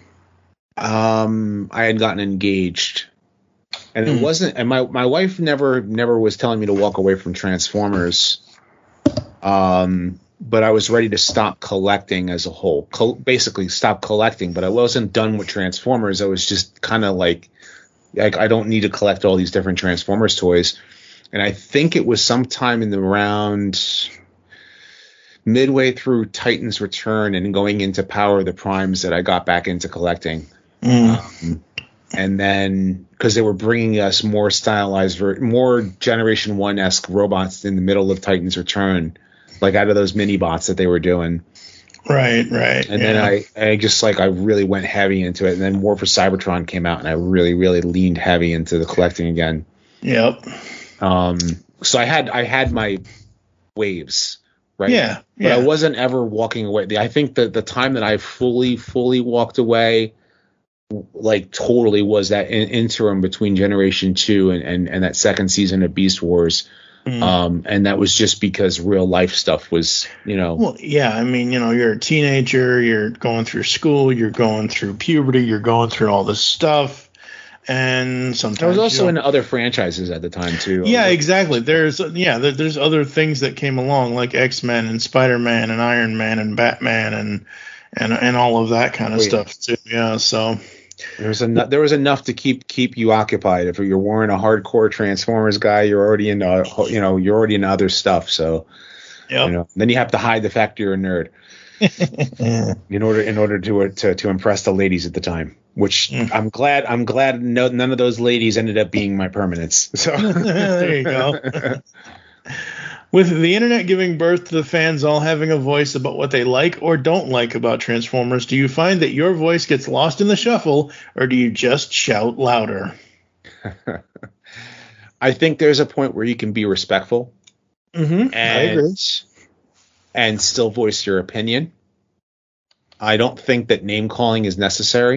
um, I had gotten engaged. And it Hmm. wasn't, and my, my wife never never was telling me to walk away from Transformers. Um, but I was ready to stop collecting as a whole. Co- basically, stop collecting. But I wasn't done with Transformers. I was just kind of like, like I don't need to collect all these different Transformers toys. And I think it was sometime in the round midway through Titan's Return and going into Power of the Primes that I got back into collecting. Mm. Um, and then because they were bringing us more stylized, ver- more Generation one-esque robots in the middle of Titan's Return, like out of those mini bots that they were doing. Right, right. And yeah. then I, I just like I really went heavy into it. And then War for Cybertron came out, and I really, really leaned heavy into the collecting again. Yep. Um, so I had I had my waves, right? Yeah, But yeah. I wasn't ever walking away. The- I think that the time that I fully, fully walked away, like totally, was that in- interim between Generation Two and, and and that second season of Beast Wars. Mm. Um, and that was just because real life stuff was, you know. Well, yeah, I mean, you know, you're a teenager, you're going through school, you're going through puberty, you're going through all this stuff, and sometimes I was also you in know, other franchises at the time too. yeah, exactly. There's yeah, there, there's other things that came along like X-Men and Spider-Man and Iron Man and Batman and and and all of that kind of Oh, yeah. stuff too. Yeah, so There was enough. There was enough to keep keep you occupied. If you're wearing a hardcore Transformers guy, you're already into you know you're already into other stuff. So yep. you know, then you have to hide the fact you're a nerd in order in order to to to impress the ladies at the time. Which Mm. I'm glad I'm glad no, none of those ladies ended up being my permanents. So there you go. With the internet giving birth to the fans all having a voice about what they like or don't like about Transformers, do you find that your voice gets lost in the shuffle, or do you just shout louder? I think there's a point where you can be respectful Mm-hmm. I agree. and and still voice your opinion. I don't think that name calling is necessary.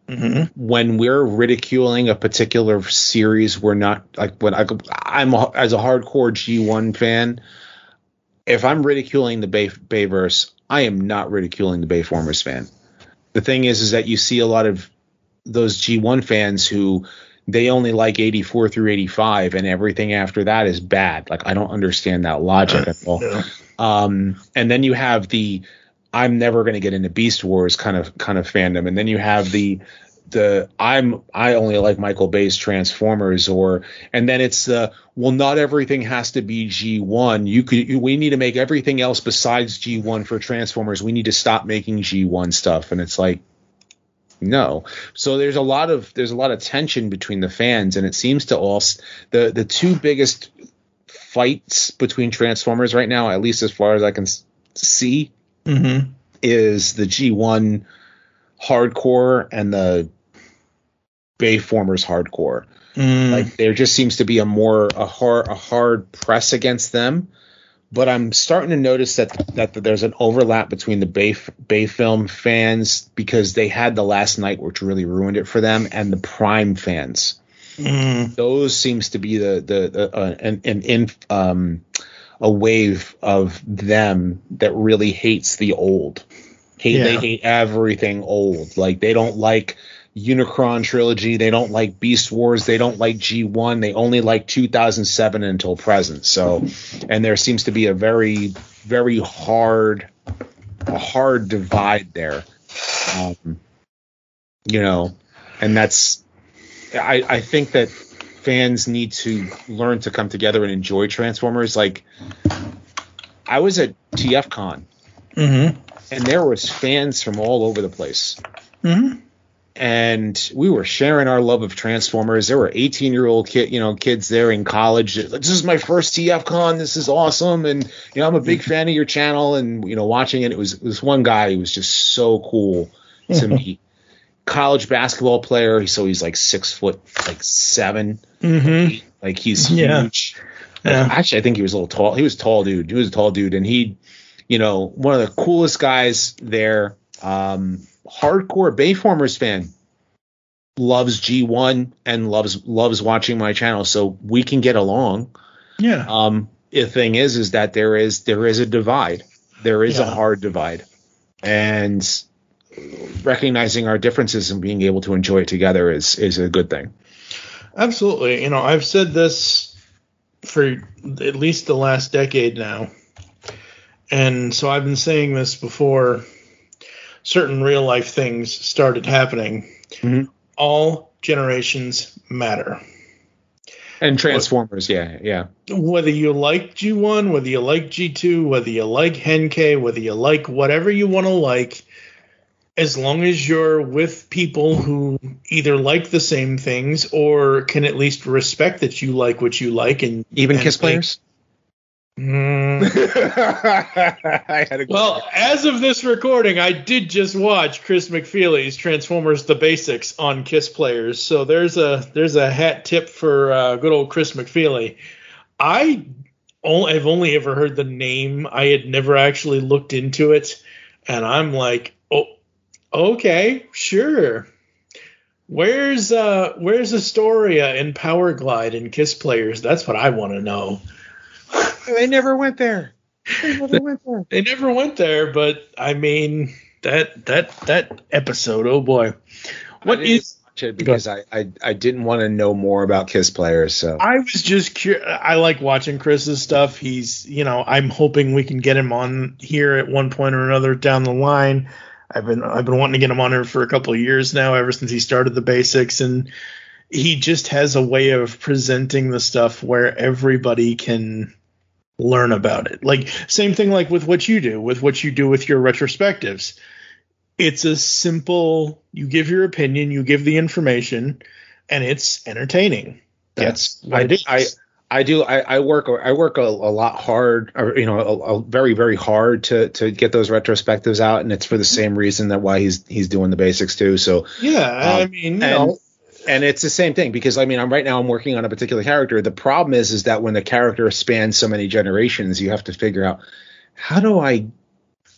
Mm-hmm. When we're ridiculing a particular series, we're not like when I, I'm a, as a hardcore G one fan. If I'm ridiculing the Bay, Bayverse, I am not ridiculing the Bayformers fan. The thing is, is that you see a lot of those G one fans who they only like eighty-four through eighty-five, and everything after that is bad. Like, I don't understand that logic at all. Yeah. Um, and then you have the I'm never going to get into Beast Wars kind of kind of fandom, and then you have the the I'm I only like Michael Bay's Transformers, or and then it's the well, not everything has to be G one. You could you, we need to make everything else besides G one for Transformers. We need to stop making G one stuff, and it's like, no. So there's a lot of there's a lot of tension between the fans, and it seems to all the the two biggest fights between Transformers right now, at least as far as I can see, mm-hmm. is the G one hardcore and the Bayformers hardcore. Mm. Like, there just seems to be a more a hard a hard press against them. But I'm starting to notice that that there's an overlap between the Bay Bayfilm fans, because they had The Last Night, which really ruined it for them, and the Prime fans. Mm. Those seems to be the the, the uh, an an in um a wave of them that really hates the old. Hate Yeah. They hate everything old. Like, they don't like Unicron trilogy. They don't like Beast Wars. They don't like G one. They only like two thousand seven until present. So, and there seems to be a very, very hard, a hard divide there. Um, you know, and that's, I, I think that fans need to learn to come together and enjoy Transformers. Like, I was at T F Con, Mm-hmm. and there was fans from all over the place. Mm-hmm. And we were sharing our love of Transformers. There were eighteen year old kid, you know, kids there in college. This is my first T F Con. This is awesome. And, you know, I'm a big fan of your channel, and, you know, watching it, it was this one guy who was just so cool to me. College basketball player. So he's like six foot, like seven. Mm-hmm. Like, he's Yeah. huge. Yeah. Actually, I think he was a little tall. He was a tall dude. He was a tall dude. And he, you know, one of the coolest guys there. Um, hardcore Bayformers fan, loves G one and loves loves watching my channel, so we can get along. Yeah. Um, the thing is, is that there is there is a divide. There is Yeah. a hard divide, and recognizing our differences and being able to enjoy it together is is a good thing. Absolutely. You know, I've said this for at least the last decade now, and so I've been saying this before certain real life things started happening. Mm-hmm. All generations matter. And Transformers, yeah, yeah. Whether you like G one, whether you like G two, whether you like Henkei, whether you like whatever you want to like, as long as you're with people who either like the same things or can at least respect that you like what you like, and even and Kiss players. Mm. I had a Well, as of this recording, I did just watch Chris McFeely's Transformers: The Basics on Kiss Players, so there's a there's a hat tip for uh, good old Chris McFeely. I only, I've only ever heard the name. I had never actually looked into it, and I'm like, oh, okay, sure. Where's uh where's Astoria and Power Glide and Kiss Players? That's what I want to know. They never went there. They never went there. They never went there, but I mean that that that episode. Oh boy, what is? Because I, I I didn't want to know more about Kiss players. So I was just curious. I like watching Chris's stuff. He's, you know, I'm hoping we can get him on here at one point or another down the line. I've been I've been wanting to get him on here for a couple of years now, ever since he started the basics, and he just has a way of presenting the stuff where everybody can learn about it. Like, same thing like with what you do, with what you do with your retrospectives. It's a simple, you give your opinion, you give the information, and it's entertaining. That's yes, what I it do. is. I I do. I, I work. I work a, a lot hard, or you know, a, a very very hard to to get those retrospectives out, and it's for the same reason that why he's he's doing the basics too. So yeah, um, I mean, you and, know. And it's the same thing, because I mean, I'm right now I'm working on a particular character. The problem is, is that when the character spans so many generations, you have to figure out how do I,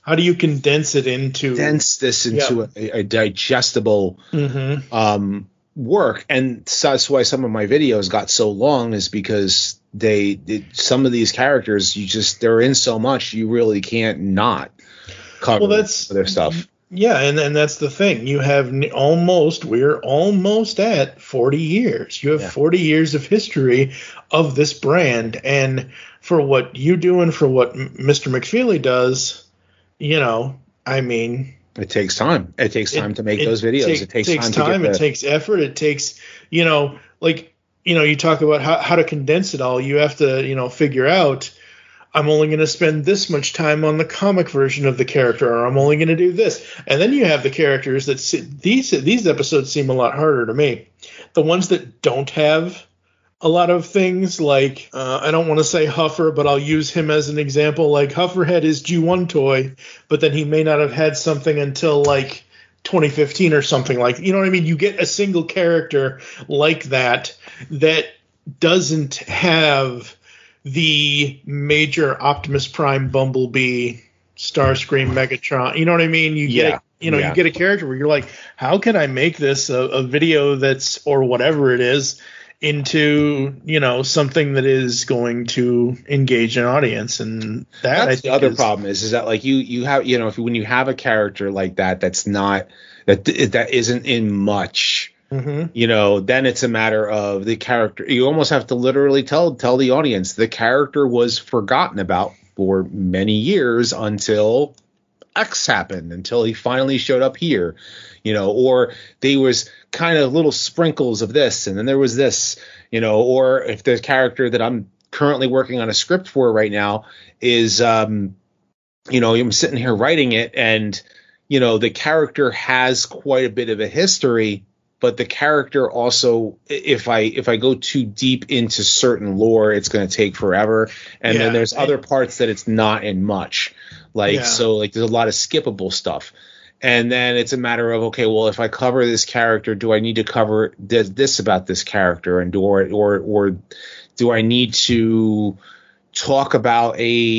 how do you condense it into condense this into yeah. a, a digestible mm-hmm. um, work? And so that's why some of my videos got so long, is because they, they some of these characters, you just they're in so much you really can't not cover well, that's, their stuff. Yeah, and, and that's the thing. You have almost, we're almost at forty years. You have yeah. forty years of history of this brand. And for what you do and for what Mister McFeely does, you know, I mean. It takes time. It takes time it, to make it those videos. Take, it takes, takes time, time. to get It the, takes effort. It takes, you know, like, you know, you talk about how, how to condense it all. You have to, you know, figure out, I'm only going to spend this much time on the comic version of the character, or I'm only going to do this. And then you have the characters that see, these these episodes seem a lot harder to me. The ones that don't have a lot of things, like uh, I don't want to say Huffer, but I'll use him as an example. Like Huffer had his G one toy, but then he may not have had something until like twenty fifteen or something like. You know what I mean? You get a single character like that that doesn't have the major Optimus Prime, Bumblebee, Starscream, Megatron. You know what I mean? You get, yeah. a, you know, yeah. you get a character where you're like, how can I make this a, a video that's, or whatever it is, into, you know, something that is going to engage an audience? And that that's I think the other is, problem is, is that like you, you have, you know, if when you have a character like that, that's not, that that isn't in much. Mm-hmm. You know, then it's a matter of the character. You almost have to literally tell tell the audience the character was forgotten about for many years until X happened, until he finally showed up here, you know, or there was kind of little sprinkles of this, and then there was this, you know, or if the character that I'm currently working on a script for right now is, um, you know, I'm sitting here writing it, and, you know, the character has quite a bit of a history. But the character also, if I if I go too deep into certain lore, it's going to take forever. And yeah. then there's other parts that it's not in much. Like, yeah. so like there's a lot of skippable stuff. And then it's a matter of, okay, well, if I cover this character, do I need to cover this, this about this character? And do or, or or do I need to talk about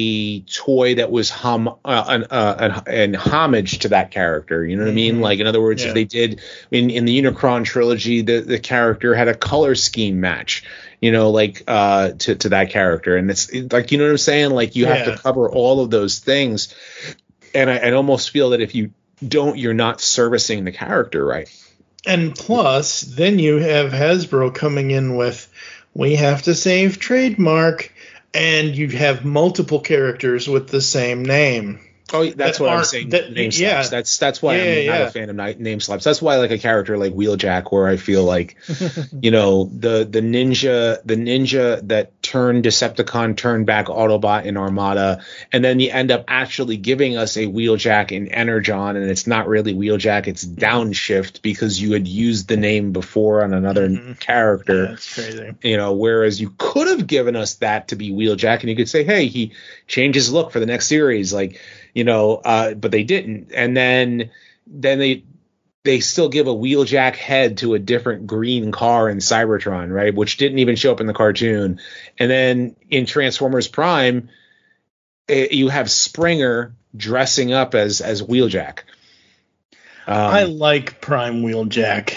a toy that was hum, uh, an, uh, an, an homage to that character? You know what I mean? Like, in other words, yeah. if they did in, in the Unicron trilogy, the, the character had a color scheme match, you know, like uh, to, to that character. And it's like, you know what I'm saying? Like, you have yeah. to cover all of those things. And I, I almost feel that if you don't, you're not servicing the character right. And plus, then you have Hasbro coming in with, we have to save trademark. And you have multiple characters with the same name. Oh, that's that what I'm saying. That, name slaps. yeah. That's that's why yeah, I'm yeah. not a fan of name slaps. That's why, like, a character like Wheeljack, where I feel like, you know, the the ninja, the ninja that turned Decepticon, turned back Autobot in Armada, and then you end up actually giving us a Wheeljack in Energon, and it's not really Wheeljack, it's Downshift, because you had used the name before on another mm-hmm. character. Yeah, that's crazy. You know, whereas you could have given us that to be Wheeljack, and you could say, hey, he changed his look for the next series, like. You know, uh, but they didn't. And then then they they still give a Wheeljack head to a different green car in Cybertron, right? Which didn't even show up in the cartoon. And then in Transformers Prime, it, you have Springer dressing up as as Wheeljack. Um, I like Prime Wheeljack.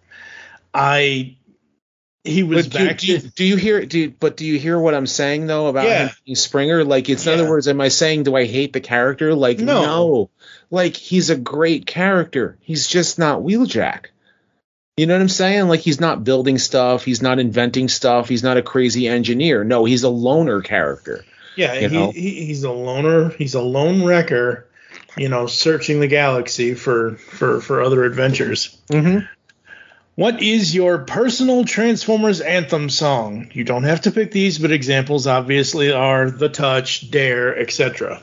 I he was do, back. Do you, do you hear? Do you, but do you hear what I'm saying though about yeah. him being Springer? Like, it's in yeah. other words, am I saying do I hate the character? Like, no. no. Like, he's a great character. He's just not Wheeljack. You know what I'm saying? Like, he's not building stuff. He's not inventing stuff. He's not a crazy engineer. No, he's a loner character. Yeah, you he, know? he he's a loner. He's a lone wrecker. You know, searching the galaxy for for for other adventures. Mm-hmm. What is your personal Transformers anthem song? You don't have to pick these, but examples obviously are The Touch, Dare, et cetera.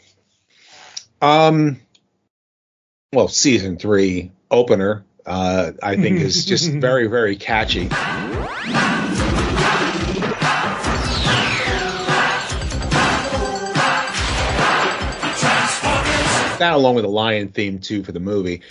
Um, well, season three opener, uh, I think is just very, very catchy. That, along with the Lion theme too for the movie.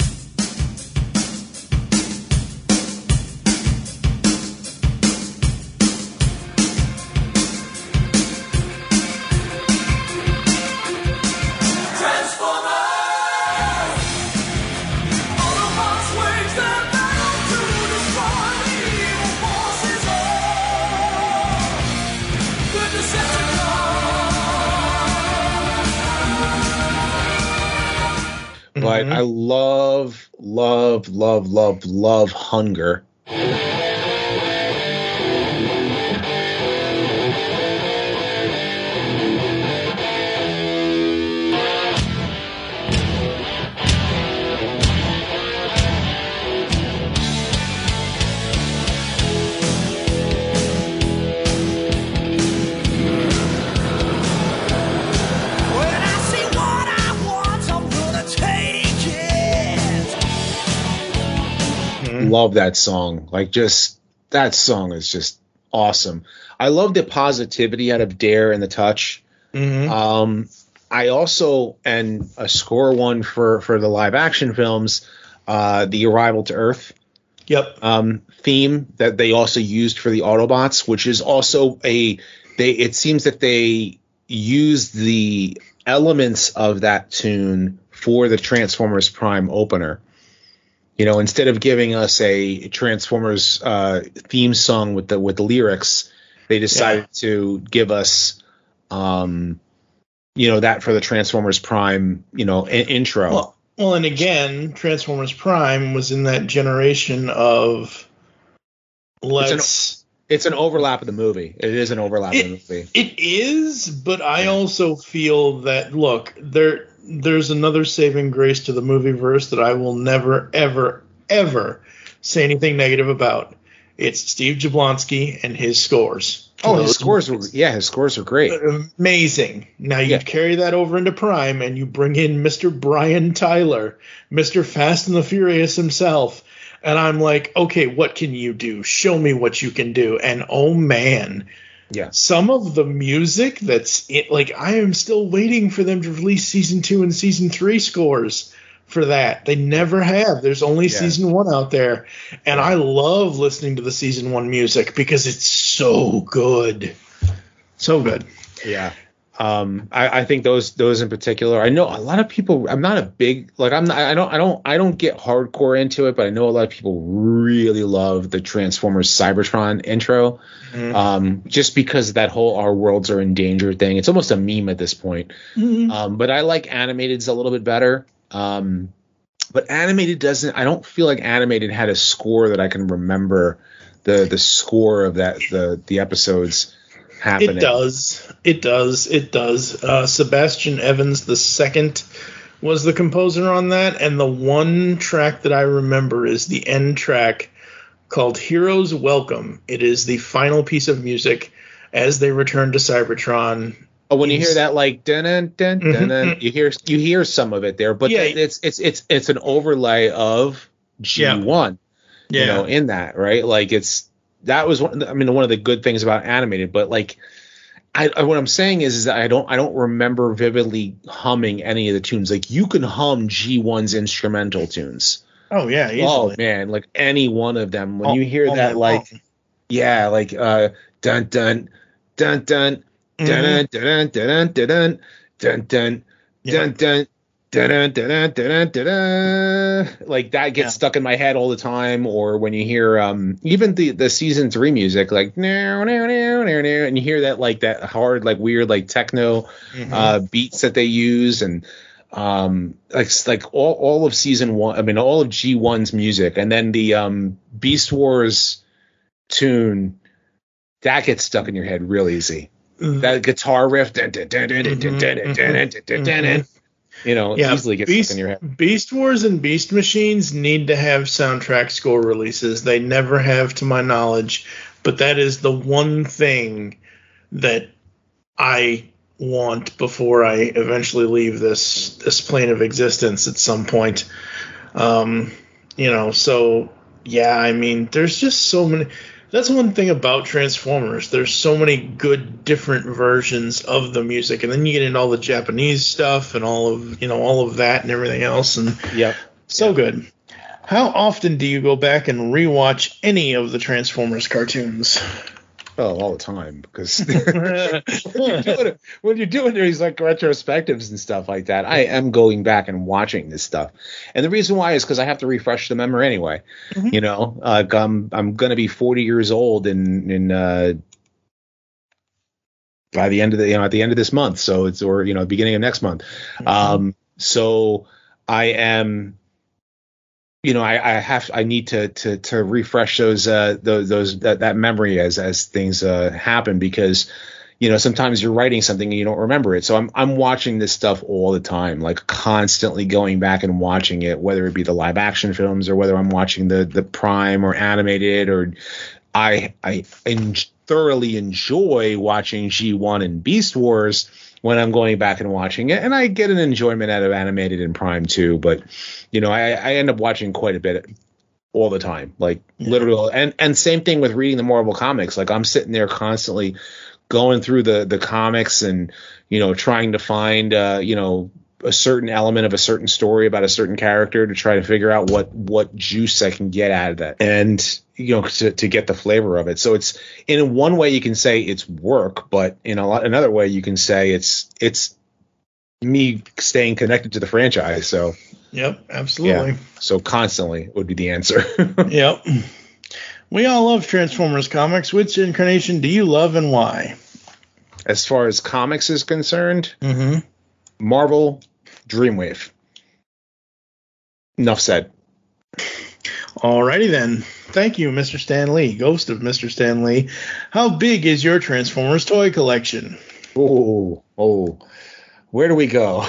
Transformers! But I love, love, love, love, love Hunger. Love that song. Like, just that song is just awesome. I love the positivity out of Dare and the Touch. Mm-hmm. Um, I also, and a score one for for the live action films, uh, the Arrival to Earth. Yep. Um, theme that they also used for the Autobots, which is also a they. It seems that they used the elements of that tune for the Transformers Prime opener. You know, instead of giving us a Transformers uh, theme song with the with the lyrics, they decided yeah. to give us, um, you know, that for the Transformers Prime, you know, in- intro. Well, well, and again, Transformers Prime was in that generation of let's. It's an, it's an overlap of the movie. It is an overlap it, of the movie. It is, but I also feel that look there. There's another saving grace to the movie verse that I will never, ever, ever say anything negative about. It's Steve Jablonsky and his scores. Oh, his scores were yeah, his scores are great. Amazing. Now you yeah. carry that over into Prime and you bring in Mister Brian Tyler, Mister Fast and the Furious himself. And I'm like, okay, what can you do? Show me what you can do. And oh man. Yeah. Some of the music that's it, like I am still waiting for them to release season two and season three scores for that. They never have. There's only yeah. season one out there. And I love listening to the season one music because it's so good. So good. Yeah. Um, I, I think those those in particular, I know a lot of people, I'm not a big, like I'm not, I don't, I don't, I don't get hardcore into it, but I know a lot of people really love the Transformers Cybertron intro. Mm-hmm. Um, just because that whole our worlds are in danger thing. It's almost a meme at this point. Mm-hmm. Um, but I like Animated's a little bit better. Um, but Animated doesn't, I don't feel like Animated had a score that I can remember the, the score of that, the, the episodes happening. It does. It does. It does. Uh, Sebastian Evans the second was the composer on that, and the one track that I remember is the end track called Heroes Welcome. It is the final piece of music as they return to Cybertron. Oh, when you hear that, like dun dun dun dun, mm-hmm. you hear you hear some of it there, but yeah. it's it's it's it's an overlay of G one. Yeah. You know, in that, right? Like it's that was one, I mean one of the good things about Animated, but like I, I what I'm saying is is that I don't I don't remember vividly humming any of the tunes. Like you can hum G one's instrumental tunes. Oh yeah, easily. Oh man, like any one of them. When all, you hear that, like long. yeah, like uh, dun dun dun dun dun dun dun dun dun dun dun dun dun dun dun dun dun dun, like that gets stuck in my head all the time. Or when you hear um even the the season three music, like now now now now now, and you hear that like that hard like weird like techno mm-hmm. uh, beats that they use and. Um, like like all, all of season one, I mean all of G one's music, and then the um Beast Wars tune that gets stuck in your head real easy. Mm-hmm. That guitar riff, dun, dun, dun, dun, dun, dun, dun, dun, dun, dun, dun, dun, you know, yeah, easily gets Beast, stuck in your head. Beast Wars and Beast Machines need to have soundtrack score releases. They never have, to my knowledge, but that is the one thing that I want before I eventually leave this this plane of existence at some point. Um, you know, so yeah, I mean, there's just so many. That's one thing about Transformers. There's so many good different versions of the music, and then you get into all the Japanese stuff and all of you know all of that and everything else, and yeah, so yep. good. How often do you go back and rewatch any of the Transformers cartoons? Oh, all the time, because when, you're doing, when you're doing these like retrospectives and stuff like that, I am going back and watching this stuff. And the reason why is because I have to refresh the memory anyway. Mm-hmm. You know, uh, I'm I'm going to be forty years old in in uh, by the end of the you know at the end of this month. So it's or you know beginning of next month. Mm-hmm. Um, so I am, you know, I, I have I need to to to refresh those uh those, those that, that memory as as things uh happen, because you know, sometimes you're writing something and you don't remember it. So I'm I'm watching this stuff all the time, like constantly going back and watching it, whether it be the live action films or whether I'm watching the the Prime or animated. Or I I en- thoroughly enjoy watching G one and Beast Wars when I'm going back and watching it, and I get an enjoyment out of animated and Prime too. But you know, I, I end up watching quite a bit all the time, like yeah. literal. And and same thing with reading the Marvel comics. Like I'm sitting there constantly going through the the comics and, you know, trying to find, uh, you know, a certain element of a certain story about a certain character to try to figure out what what juice I can get out of that, and, you know, to, to get the flavor of it. So it's, in one way you can say it's work, but in a lot, another way you can say it's it's me staying connected to the franchise. So yep, absolutely. Yeah, so constantly would be the answer. Yep. We all love Transformers comics. Which incarnation do you love and why? As far as comics is concerned, mm-hmm. Marvel, Dreamwave. Enough said. Alrighty then. Thank you, Mister Stan Lee, Ghost of Mister Stan Lee. How big is your Transformers toy collection? Oh, oh. Where do we go?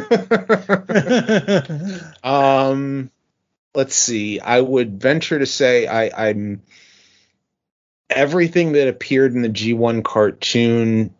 um... Let's see. I would venture to say I, I'm everything that appeared in the G one cartoon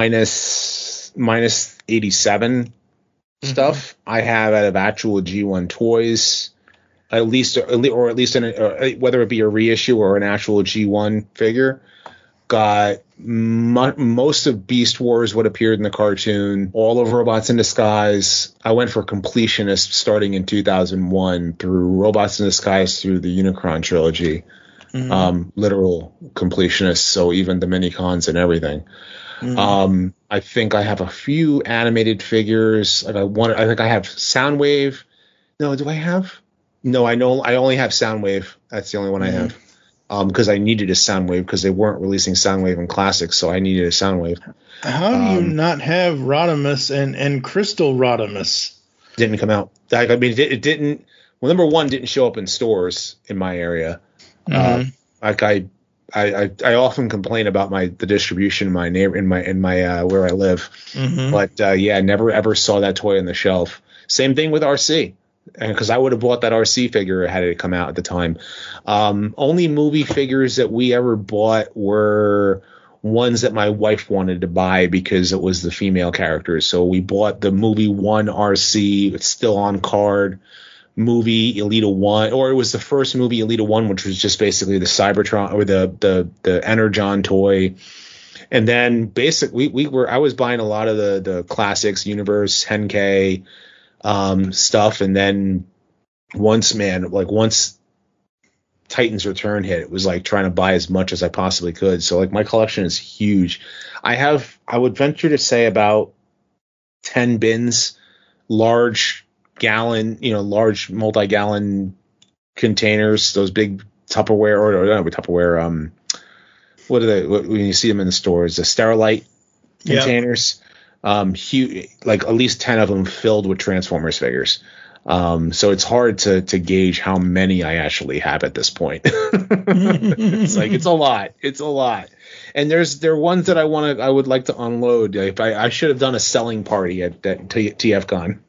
minus minus eighty-seven mm-hmm. stuff I have out of actual G one toys, at least, or at least in a, whether it be a reissue or an actual G one figure. Got mo- most of Beast Wars, what appeared in the cartoon, all of Robots in Disguise. I went for completionist starting in two thousand one through Robots in Disguise through the Unicron trilogy. Mm-hmm. Um, literal completionist, so even the mini-cons and everything. Mm-hmm. Um, I think I have a few animated figures. Like I want, I think I have Soundwave. No, do I have? No, I know I only have Soundwave. That's the only one mm-hmm. I have. Um, because I needed a Soundwave because they weren't releasing Soundwave in Classics, so I needed a Soundwave. How do um, you not have Rodimus and, and Crystal Rodimus? Didn't come out. I, I mean, it, it didn't. Well, number one, didn't show up in stores in my area. Mm-hmm. Uh, like I, I, I, I often complain about my the distribution in my neighbor in my in my uh, where I live, mm-hmm. but uh, yeah, never ever saw that toy on the shelf. Same thing with R C. Because I would have bought that R C figure had it come out at the time. Um, only movie figures that we ever bought were ones that my wife wanted to buy because it was the female characters. So we bought the movie one R C. It's still on card. Movie Elita one, or it was the first movie Elita one, which was just basically the Cybertron or the the the Energon toy. And then basically we, we were I was buying a lot of the the classics, Universe, Henkei. Um, stuff, and then once, man, like once Titan's Return hit, it was like trying to buy as much as I possibly could. So like my collection is huge. I have, I would venture to say about ten bins, large gallon, you know, large multi-gallon containers, those big Tupperware or, or not Tupperware. Um, what are they? What, when you see them in the stores, the Sterilite containers. Yep. Um, huge, like at least ten of them filled with Transformers figures. Um, so it's hard to to gauge how many I actually have at this point. It's like it's a lot. It's a lot. And there's there are ones that I want to I would like to unload. If I, I should have done a selling party at, at T F Con.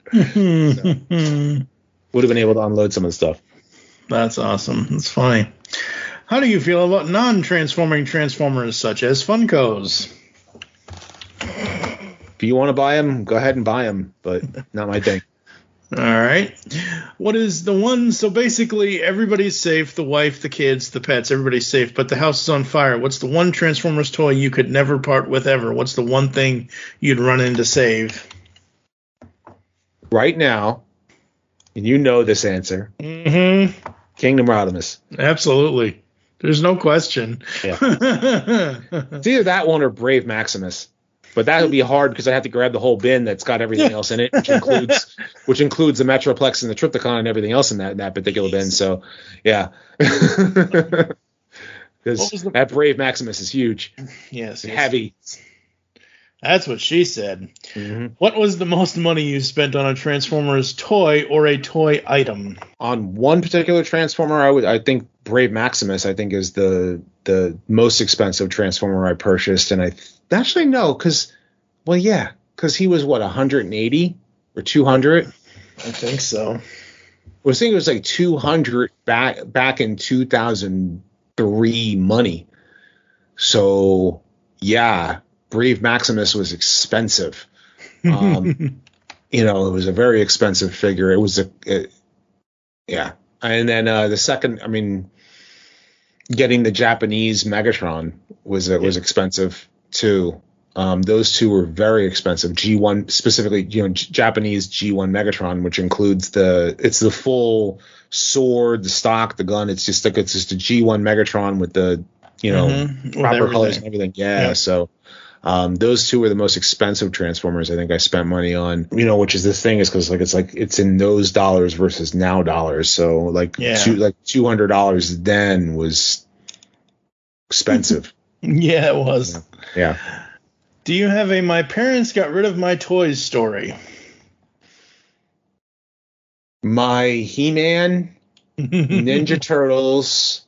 So, would have been able to unload some of the stuff. That's awesome. That's funny. How do you feel about non-transforming Transformers such as Funkos? If you want to buy them, go ahead and buy them, but not my thing. All right. What is the one? So basically, everybody's safe. The wife, the kids, the pets, everybody's safe. But the house is on fire. What's the one Transformers toy you could never part with ever? What's the one thing you'd run in to save? Right now, and you know this answer. Mm-hmm. Kingdom Rodimus. Absolutely. There's no question. Yeah. It's either that one or Brave Maximus. But that would be hard because I have to grab the whole bin that's got everything else in it, which includes which includes the Metroplex and the Trypticon and everything else in that in that particular bin. So, yeah, because that Brave Maximus is huge. Yes, yes. Heavy. That's what she said. Mm-hmm. What was the most money you spent on a Transformers toy or a toy item? On one particular Transformer, I would I think Brave Maximus I think is the the most expensive Transformer I purchased, and I th- actually no, because well yeah, because he was what one hundred eighty or two hundred. I think so. I was thinking it was like two hundred back back in two thousand three money. So yeah. Brave Maximus was expensive. Um, you know, it was a very expensive figure. It was a, it, yeah. And then uh, the second, I mean, getting the Japanese Megatron was uh, was expensive too. Um, those two were very expensive. G one specifically, you know, J- Japanese G one Megatron, which includes the it's the full sword, the stock, the gun. It's just like it's just a G one Megatron with the you know mm-hmm. proper colors and everything. Yeah, yeah. so. Um, those two were the most expensive Transformers I think I spent money on, you know, which is the thing is because like it's like it's in those dollars versus now dollars. So like yeah. two, like two hundred dollars then was expensive. Yeah, it was. Yeah. Do you have a my parents got rid of my toys story? My He-Man, Ninja Turtles,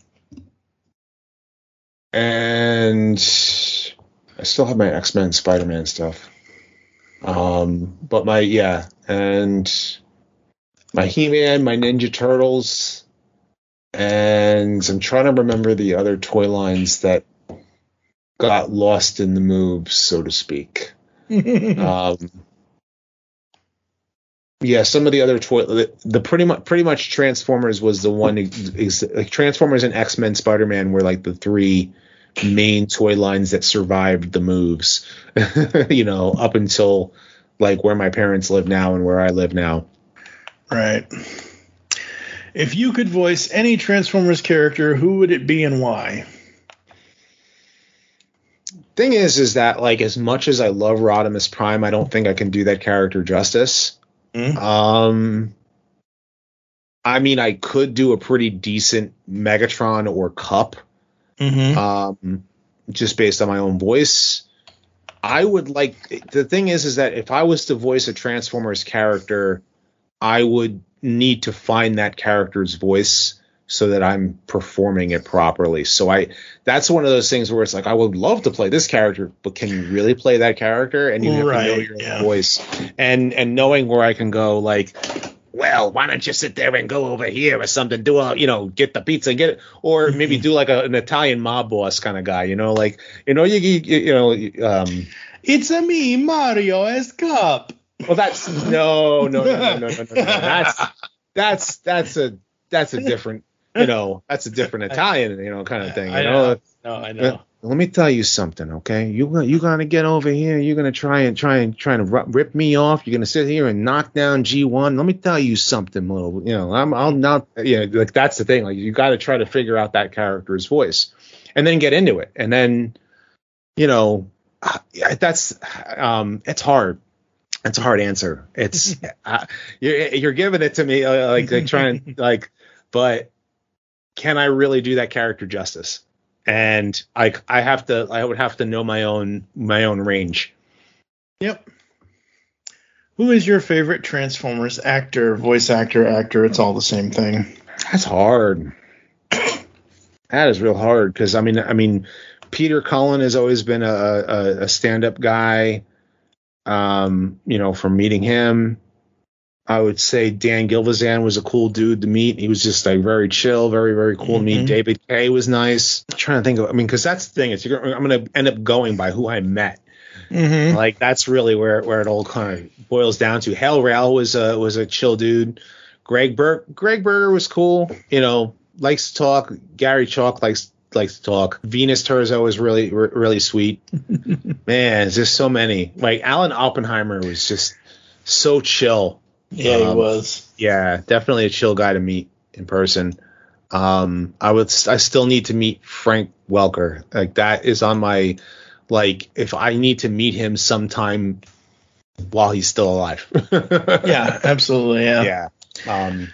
and I still have my X-Men, Spider-Man stuff. Um, but my, yeah, and my He-Man, my Ninja Turtles, and I'm trying to remember the other toy lines that got lost in the moves, so to speak. um, yeah, some of the other toy, the, the pretty much, pretty much Transformers was the one, ex, like Transformers and X-Men, Spider-Man were like the three main toy lines that survived the moves, you know, up until like where my parents live now and where I live now. Right. If you could voice any Transformers character, who would it be and why? Thing is, is that like as much as I love Rodimus Prime, I don't think I can do that character justice. Mm. Um, I mean, I could do a pretty decent Megatron or Cup. Mm-hmm. Um, just based on my own voice. I would like the thing is is that if I was to voice a Transformers character, I would need to find that character's voice so that I'm performing it properly. So I that's one of those things where it's like I would love to play this character, but can you really play that character? And you have right, to know your yeah. own voice. And and knowing where I can go like well, why don't you sit there and go over here or something? Do a, you know, get the pizza and get it, or maybe do like a, an Italian mob boss kind of guy, you know, like, you know, you, you, you know, um, it's a me, Mario as Cup. Well, that's no, no, no, no, no, no, no, no. That's that's that's a that's a different, you know, that's a different Italian, you know, kind of thing. You I know, know. No, I know. Let me tell you something, okay? You you gonna get over here. You're gonna try and try and try to rip me off. You're gonna sit here and knock down G one. Let me tell you something, little. You know, I'm I'll not. You know, like that's the thing. Like you got to try to figure out that character's voice, and then get into it. And then, you know, that's um, it's hard. It's a hard answer. It's uh, you're you're giving it to me uh, like like trying like, but can I really do that character justice? And I I have to I would have to know my own my own range. Yep. Who is your favorite Transformers actor, voice actor, actor? It's all the same thing. That's hard. That is real hard because I mean I mean Peter Cullen has always been a a, a stand up guy. Um, you know, from meeting him, I would say Dan Gilvezan was a cool dude to meet. He was just like very chill, very, very cool mm-hmm. to meet. David Kaye was nice. I'm trying to think of, I mean, because that's the thing. It's you're, I'm going to end up going by who I met. Mm-hmm. Like that's really where, where it all kind of boils down to. Hal Rell was a was a chill dude. Greg Berg, Greg Berger was cool. You know, likes to talk. Gary Chalk likes likes to talk. Venus Terzo was really really sweet. Man, there's just so many. Like Alan Oppenheimer was just so chill. Yeah, um, he was. Yeah, definitely a chill guy to meet in person. Um, I would. I still need to meet Frank Welker. Like that is on my. Like if I need to meet him sometime while he's still alive. Yeah, absolutely. Yeah. Yeah. Um,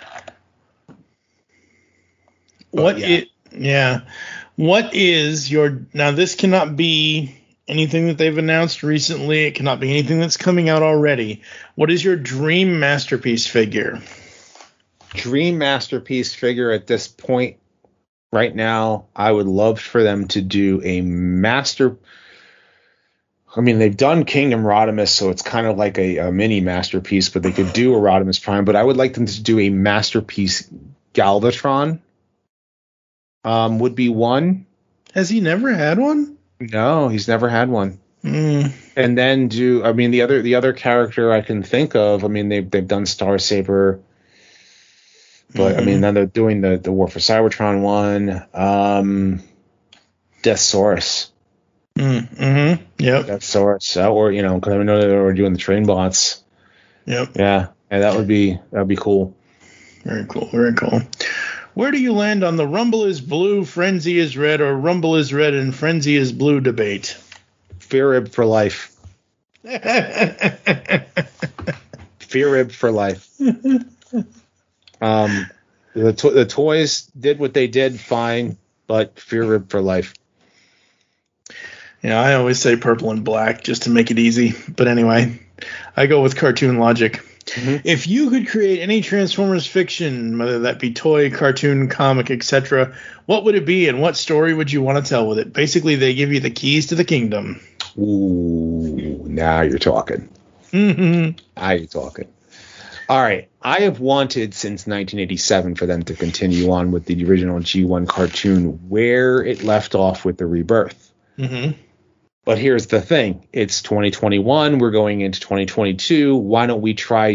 what yeah. it? Yeah. What is your now? This cannot be anything that they've announced recently. It cannot be anything that's coming out already. What is your dream masterpiece figure? Dream masterpiece figure at this point right now, I would love for them to do a master. I mean, they've done Kingdom Rodimus, so it's kind of like a, a mini masterpiece, but they could do a Rodimus Prime. But I would like them to do a masterpiece Galvatron. Um, would be one. Has he never had one? No, he's never had one. Mm. And then do I mean the other the other character I can think of? I mean they've they've done Star Saber. But, mm-hmm. I mean, then they're doing the, the War for Cybertron one. Um, Deathsaurus. Mm-hmm. Yep. Deathsaurus. Uh, or, you know, because I know they were doing the train bots. Yep. Yeah. And that would be that would be cool. Very cool. Very cool. Where do you land on the Rumble is blue, Frenzy is red, or Rumble is red and Frenzy is blue debate? Fear Ib for life. Fear Ib for life. Um, the to- the toys did what they did, fine, but Fear Rib for life. Yeah, I always say purple and black just to make it easy. But anyway, I go with cartoon logic. Mm-hmm. If you could create any Transformers fiction, whether that be toy, cartoon, comic, et cetera, what would it be and what story would you want to tell with it? Basically, they give you the keys to the kingdom. Ooh, now you're talking. Mm-hmm. Now you're talking. All right. I have wanted since nineteen eighty-seven for them to continue on with the original G one cartoon where it left off with the Rebirth. Mm-hmm. But here's the thing. It's twenty twenty-one. We're going into twenty twenty-two. Why don't we try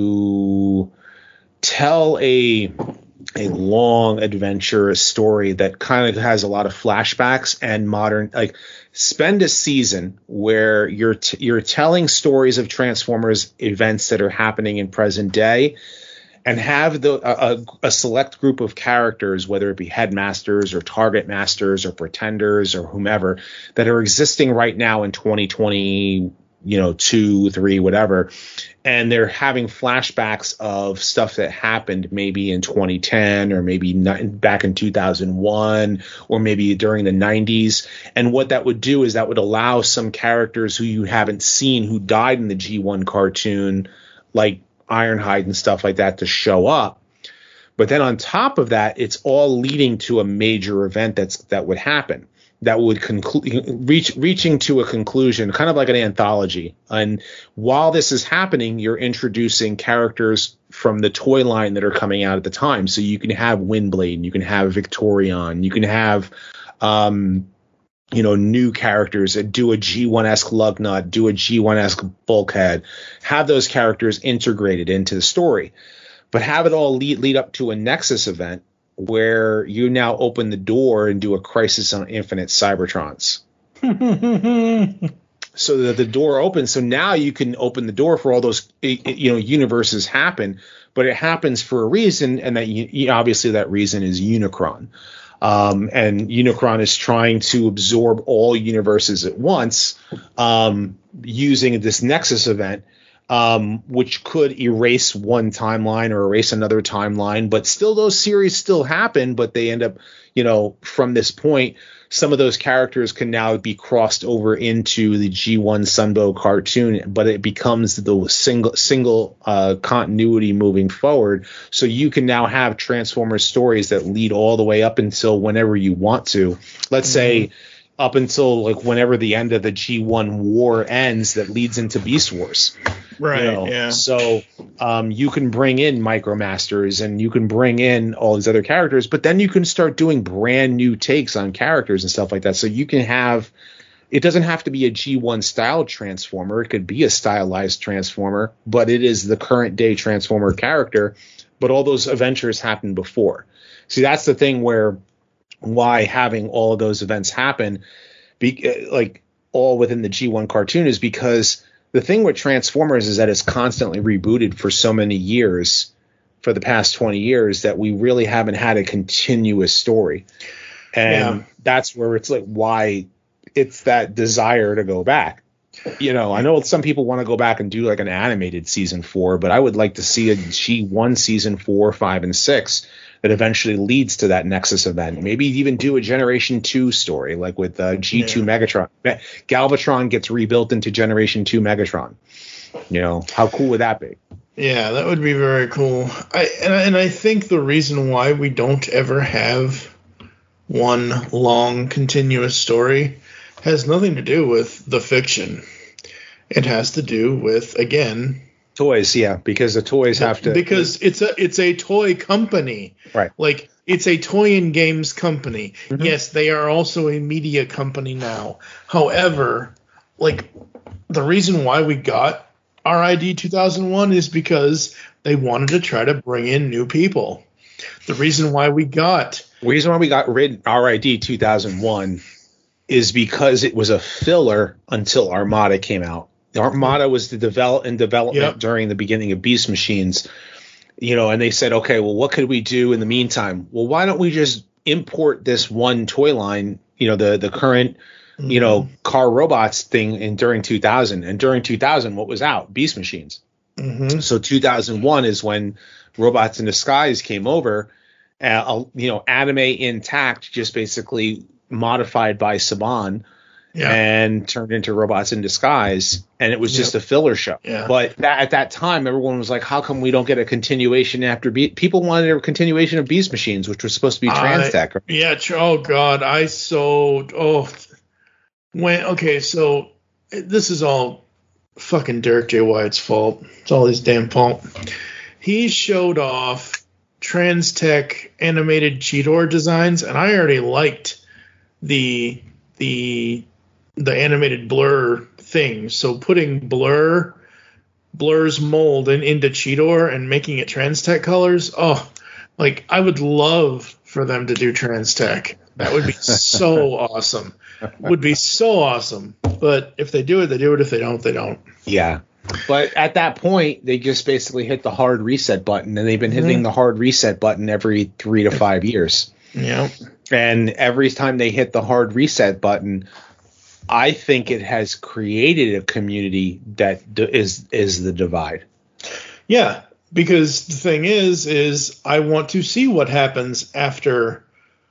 to tell a a long adventure, a story that kind of has a lot of flashbacks and modern, like spend a season where you're t- you're telling stories of Transformers events that are happening in present day, and have the a, a select group of characters, whether it be headmasters or target masters or pretenders or whomever, that are existing right now in twenty twenty, you know, two, three, whatever. And they're having flashbacks of stuff that happened maybe in twenty ten or maybe not, back in two thousand one or maybe during the nineties. And what that would do is that would allow some characters who you haven't seen who died in the G one cartoon, like Ironhide and stuff like that, to show up. But then on top of that, it's all leading to a major event that's that would happen. That would conclude, reach, reaching to a conclusion, kind of like an anthology. And while this is happening, you're introducing characters from the toy line that are coming out at the time. So you can have Windblade, you can have Victorion, you can have, um, you know, new characters that do a G one-esque Lugnut, do a G one-esque Bulkhead, have those characters integrated into the story, but have it all lead, lead up to a Nexus event where you now open the door and do a Crisis on Infinite Cybertrons. So that the door opens. So now you can open the door for all those, you know, universes happen, but it happens for a reason. And that you, obviously that reason is Unicron. Um, and Unicron is trying to absorb all universes at once, um, using this Nexus event. Um, which could erase one timeline or erase another timeline, but still those series still happen, but they end up, you know, from this point, some of those characters can now be crossed over into the G one Sunbow cartoon, but it becomes the single single uh, continuity moving forward. So you can now have Transformers stories that lead all the way up until whenever you want to. Let's mm-hmm. say up until like whenever the end of the G one war ends, that leads into Beast Wars. Right. You know? Yeah. So um, you can bring in Micromasters and you can bring in all these other characters, but then you can start doing brand new takes on characters and stuff like that. So you can have, it doesn't have to be a G one style Transformer. It could be a stylized Transformer, but it is the current day Transformer character. But all those adventures happened before. See, that's the thing where why having all of those events happen, be, like all within the G one cartoon, is because the thing with Transformers is that it's constantly rebooted for so many years, for the past twenty years, that we really haven't had a continuous story. And yeah. that's where it's like why it's that desire to go back. You know, I know some people want to go back and do like an animated season four, but I would like to see a G one season four, five, and six that eventually leads to that Nexus event. Maybe even do a Generation two story, like with uh, G two yeah. Megatron. Galvatron gets rebuilt into Generation two Megatron. You know, how cool would that be? Yeah, that would be very cool. I and, I and I think the reason why we don't ever have one long continuous story has nothing to do with the fiction. It has to do with, again, toys, yeah, because the toys have to. Because it's a it's a toy company, right? Like it's a toy and games company. Mm-hmm. Yes, they are also a media company now. However, like the reason why we got R I D two thousand one is because they wanted to try to bring in new people. The reason why we got the reason why we got rid R I D two thousand one is because it was a filler until Armada came out. Armada was the develop in development yep. during the beginning of Beast Machines, you know, and they said, okay, well, what could we do in the meantime? Well, why don't we just import this one toy line, you know, the the current, mm-hmm. you know, car robots thing in during two thousand, and during two thousand, what was out? Beast Machines. Mm-hmm. So two thousand one is when Robots in Disguise came over, uh, you know, anime intact, just basically modified by Saban. Yeah. And turned into Robots in Disguise, and it was just yep. a filler show. Yeah. But that, at that time, everyone was like, "How come we don't get a continuation after?" Be- People wanted a continuation of Beast Machines, which was supposed to be Transtech. I, yeah. Oh God, I so oh when okay. So this is all fucking Derek J. White's fault. It's all his damn fault. He showed off Transtech animated Cheetor designs, and I already liked the the. the animated Blur thing. So putting Blur, Blur's mold in, into Cheetor and making it Transtech colors. Oh, like I would love for them to do Transtech. That would be so awesome. Would be so awesome. But if they do it, they do it. If they don't, they don't. Yeah. But at that point, they just basically hit the hard reset button, and they've been hitting mm-hmm. the hard reset button every three to five years. Yeah. And every time they hit the hard reset button, I think it has created a community that d- is is the divide. Yeah, because the thing is, is I want to see what happens after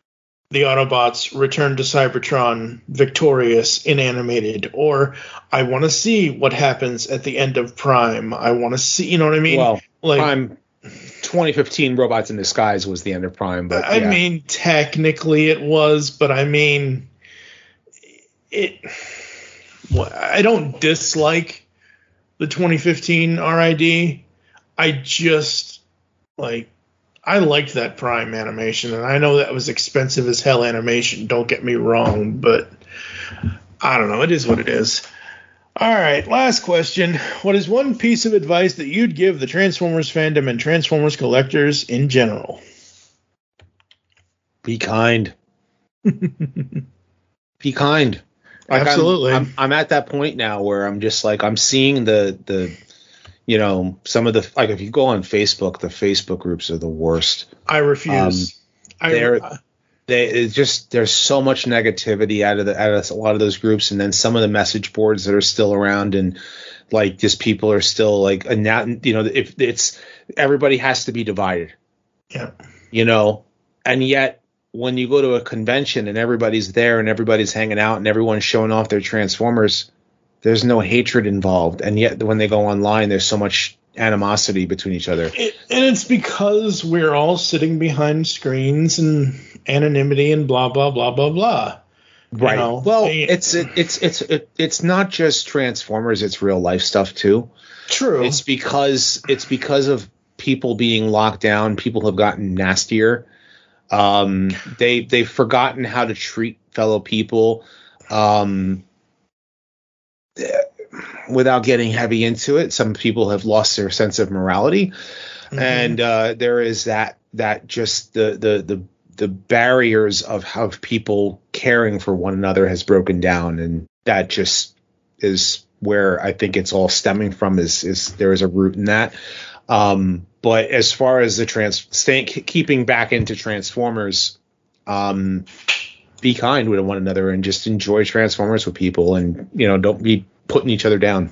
the Autobots return to Cybertron victorious in animated, or I want to see what happens at the end of Prime. I want to see, you know what I mean? Well, like Prime twenty fifteen Robots in Disguise was the end of Prime, but I yeah. mean, technically it was, but I mean. It. Well, I don't dislike the twenty fifteen R I D. I just like I liked that Prime animation, and I know that was expensive as hell animation. Don't get me wrong, but I don't know. It is what it is. All right, last question. What is one piece of advice that you'd give the Transformers fandom and Transformers collectors in general? Be kind. Be kind. Like Absolutely. I'm, I'm, I'm at that point now where I'm just like, I'm seeing the, the, you know, some of the, like if you go on Facebook, the Facebook groups are the worst. I refuse. Um, they're, I, they it's just, there's so much negativity out of the, out of a lot of those groups. And then some of the message boards that are still around, and like just people are still like, a you know, if it's, everybody has to be divided. Yeah. You know, and yet, when you go to a convention and everybody's there and everybody's hanging out and everyone's showing off their Transformers, there's no hatred involved. And yet when they go online, there's so much animosity between each other. It, and it's because we're all sitting behind screens and anonymity and blah, blah, blah, blah, blah. Right. You know? Well, it's it, it's it's it, it's not just Transformers, it's real life stuff too. True. It's because it's because of people being locked down, people have gotten nastier. Um, they they've forgotten how to treat fellow people, um, without getting heavy into it. Some people have lost their sense of morality, mm-hmm. and uh, there is that that just the the the the barriers of how people caring for one another has broken down, and that just is where I think it's all stemming from. Is is there is a root in that. Um, but as far as the trans staying, keeping back into Transformers, um, be kind with one another and just enjoy Transformers with people, and, you know, don't be putting each other down.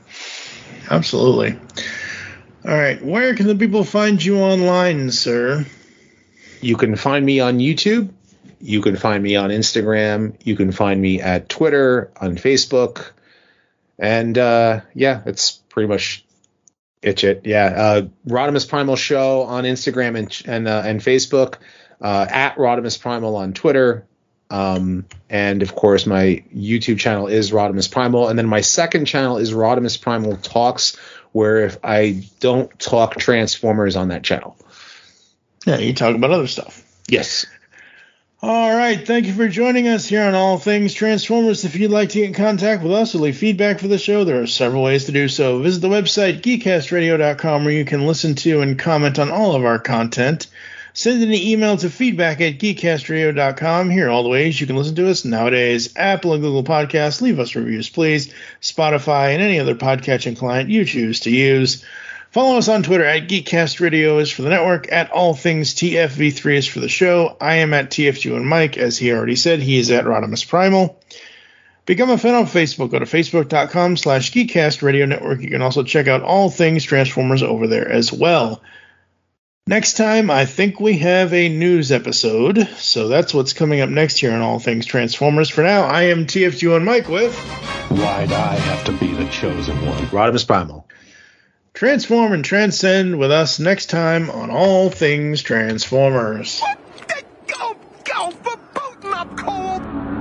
Absolutely. All right. Where can the people find you online, sir? you can find me on YouTube. You can find me on Instagram. You can find me at Twitter, on Facebook. And, uh, yeah, it's pretty much it. it. Yeah. Uh, Rodimus Primal Show on Instagram and and, uh, and Facebook. Uh, at Rodimus Primal on Twitter. Um, and, of course, my YouTube channel is Rodimus Primal. And then my second channel is Rodimus Primal Talks, where if I don't talk Transformers on that channel. Yeah, you talk about other stuff. Yes. All right, thank you for joining us here on All Things Transformers. If you'd like to get in contact with us or leave feedback for the show, there are several ways to do so. Visit the website, geek cast radio dot com, where you can listen to and comment on all of our content. Send an email to feedback at geek cast radio dot com. Here are all the ways you can listen to us nowadays. Apple and Google Podcasts. Leave us reviews, please. Spotify and any other podcatching client you choose to use. Follow us on Twitter at GeekCastRadio is for the network, at All Things T F V three is for the show. I am at T F G and Mike, as he already said. He is at Rodimus Primal. Become a fan on Facebook. Go to facebook.com slash GeekCastRadio Network. You can also check out All Things Transformers over there as well. Next time, I think we have a news episode, so that's what's coming up next here on All Things Transformers. For now, I am T F G and Mike with... Why'd I have to be the chosen one? Rodimus Primal. Transform and transcend with us next time on All Things Transformers. Go, go for booting up, Cole!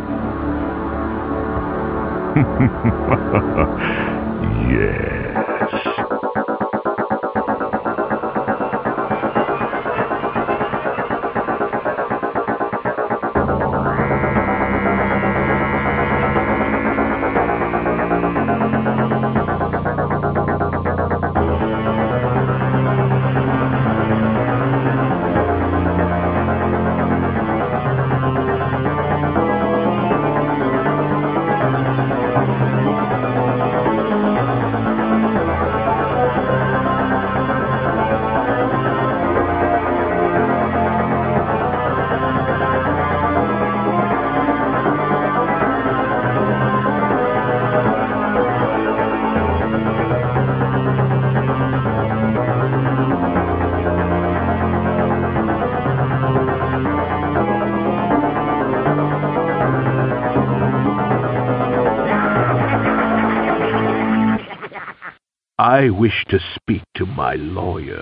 Yes. I wish to speak to my lawyer.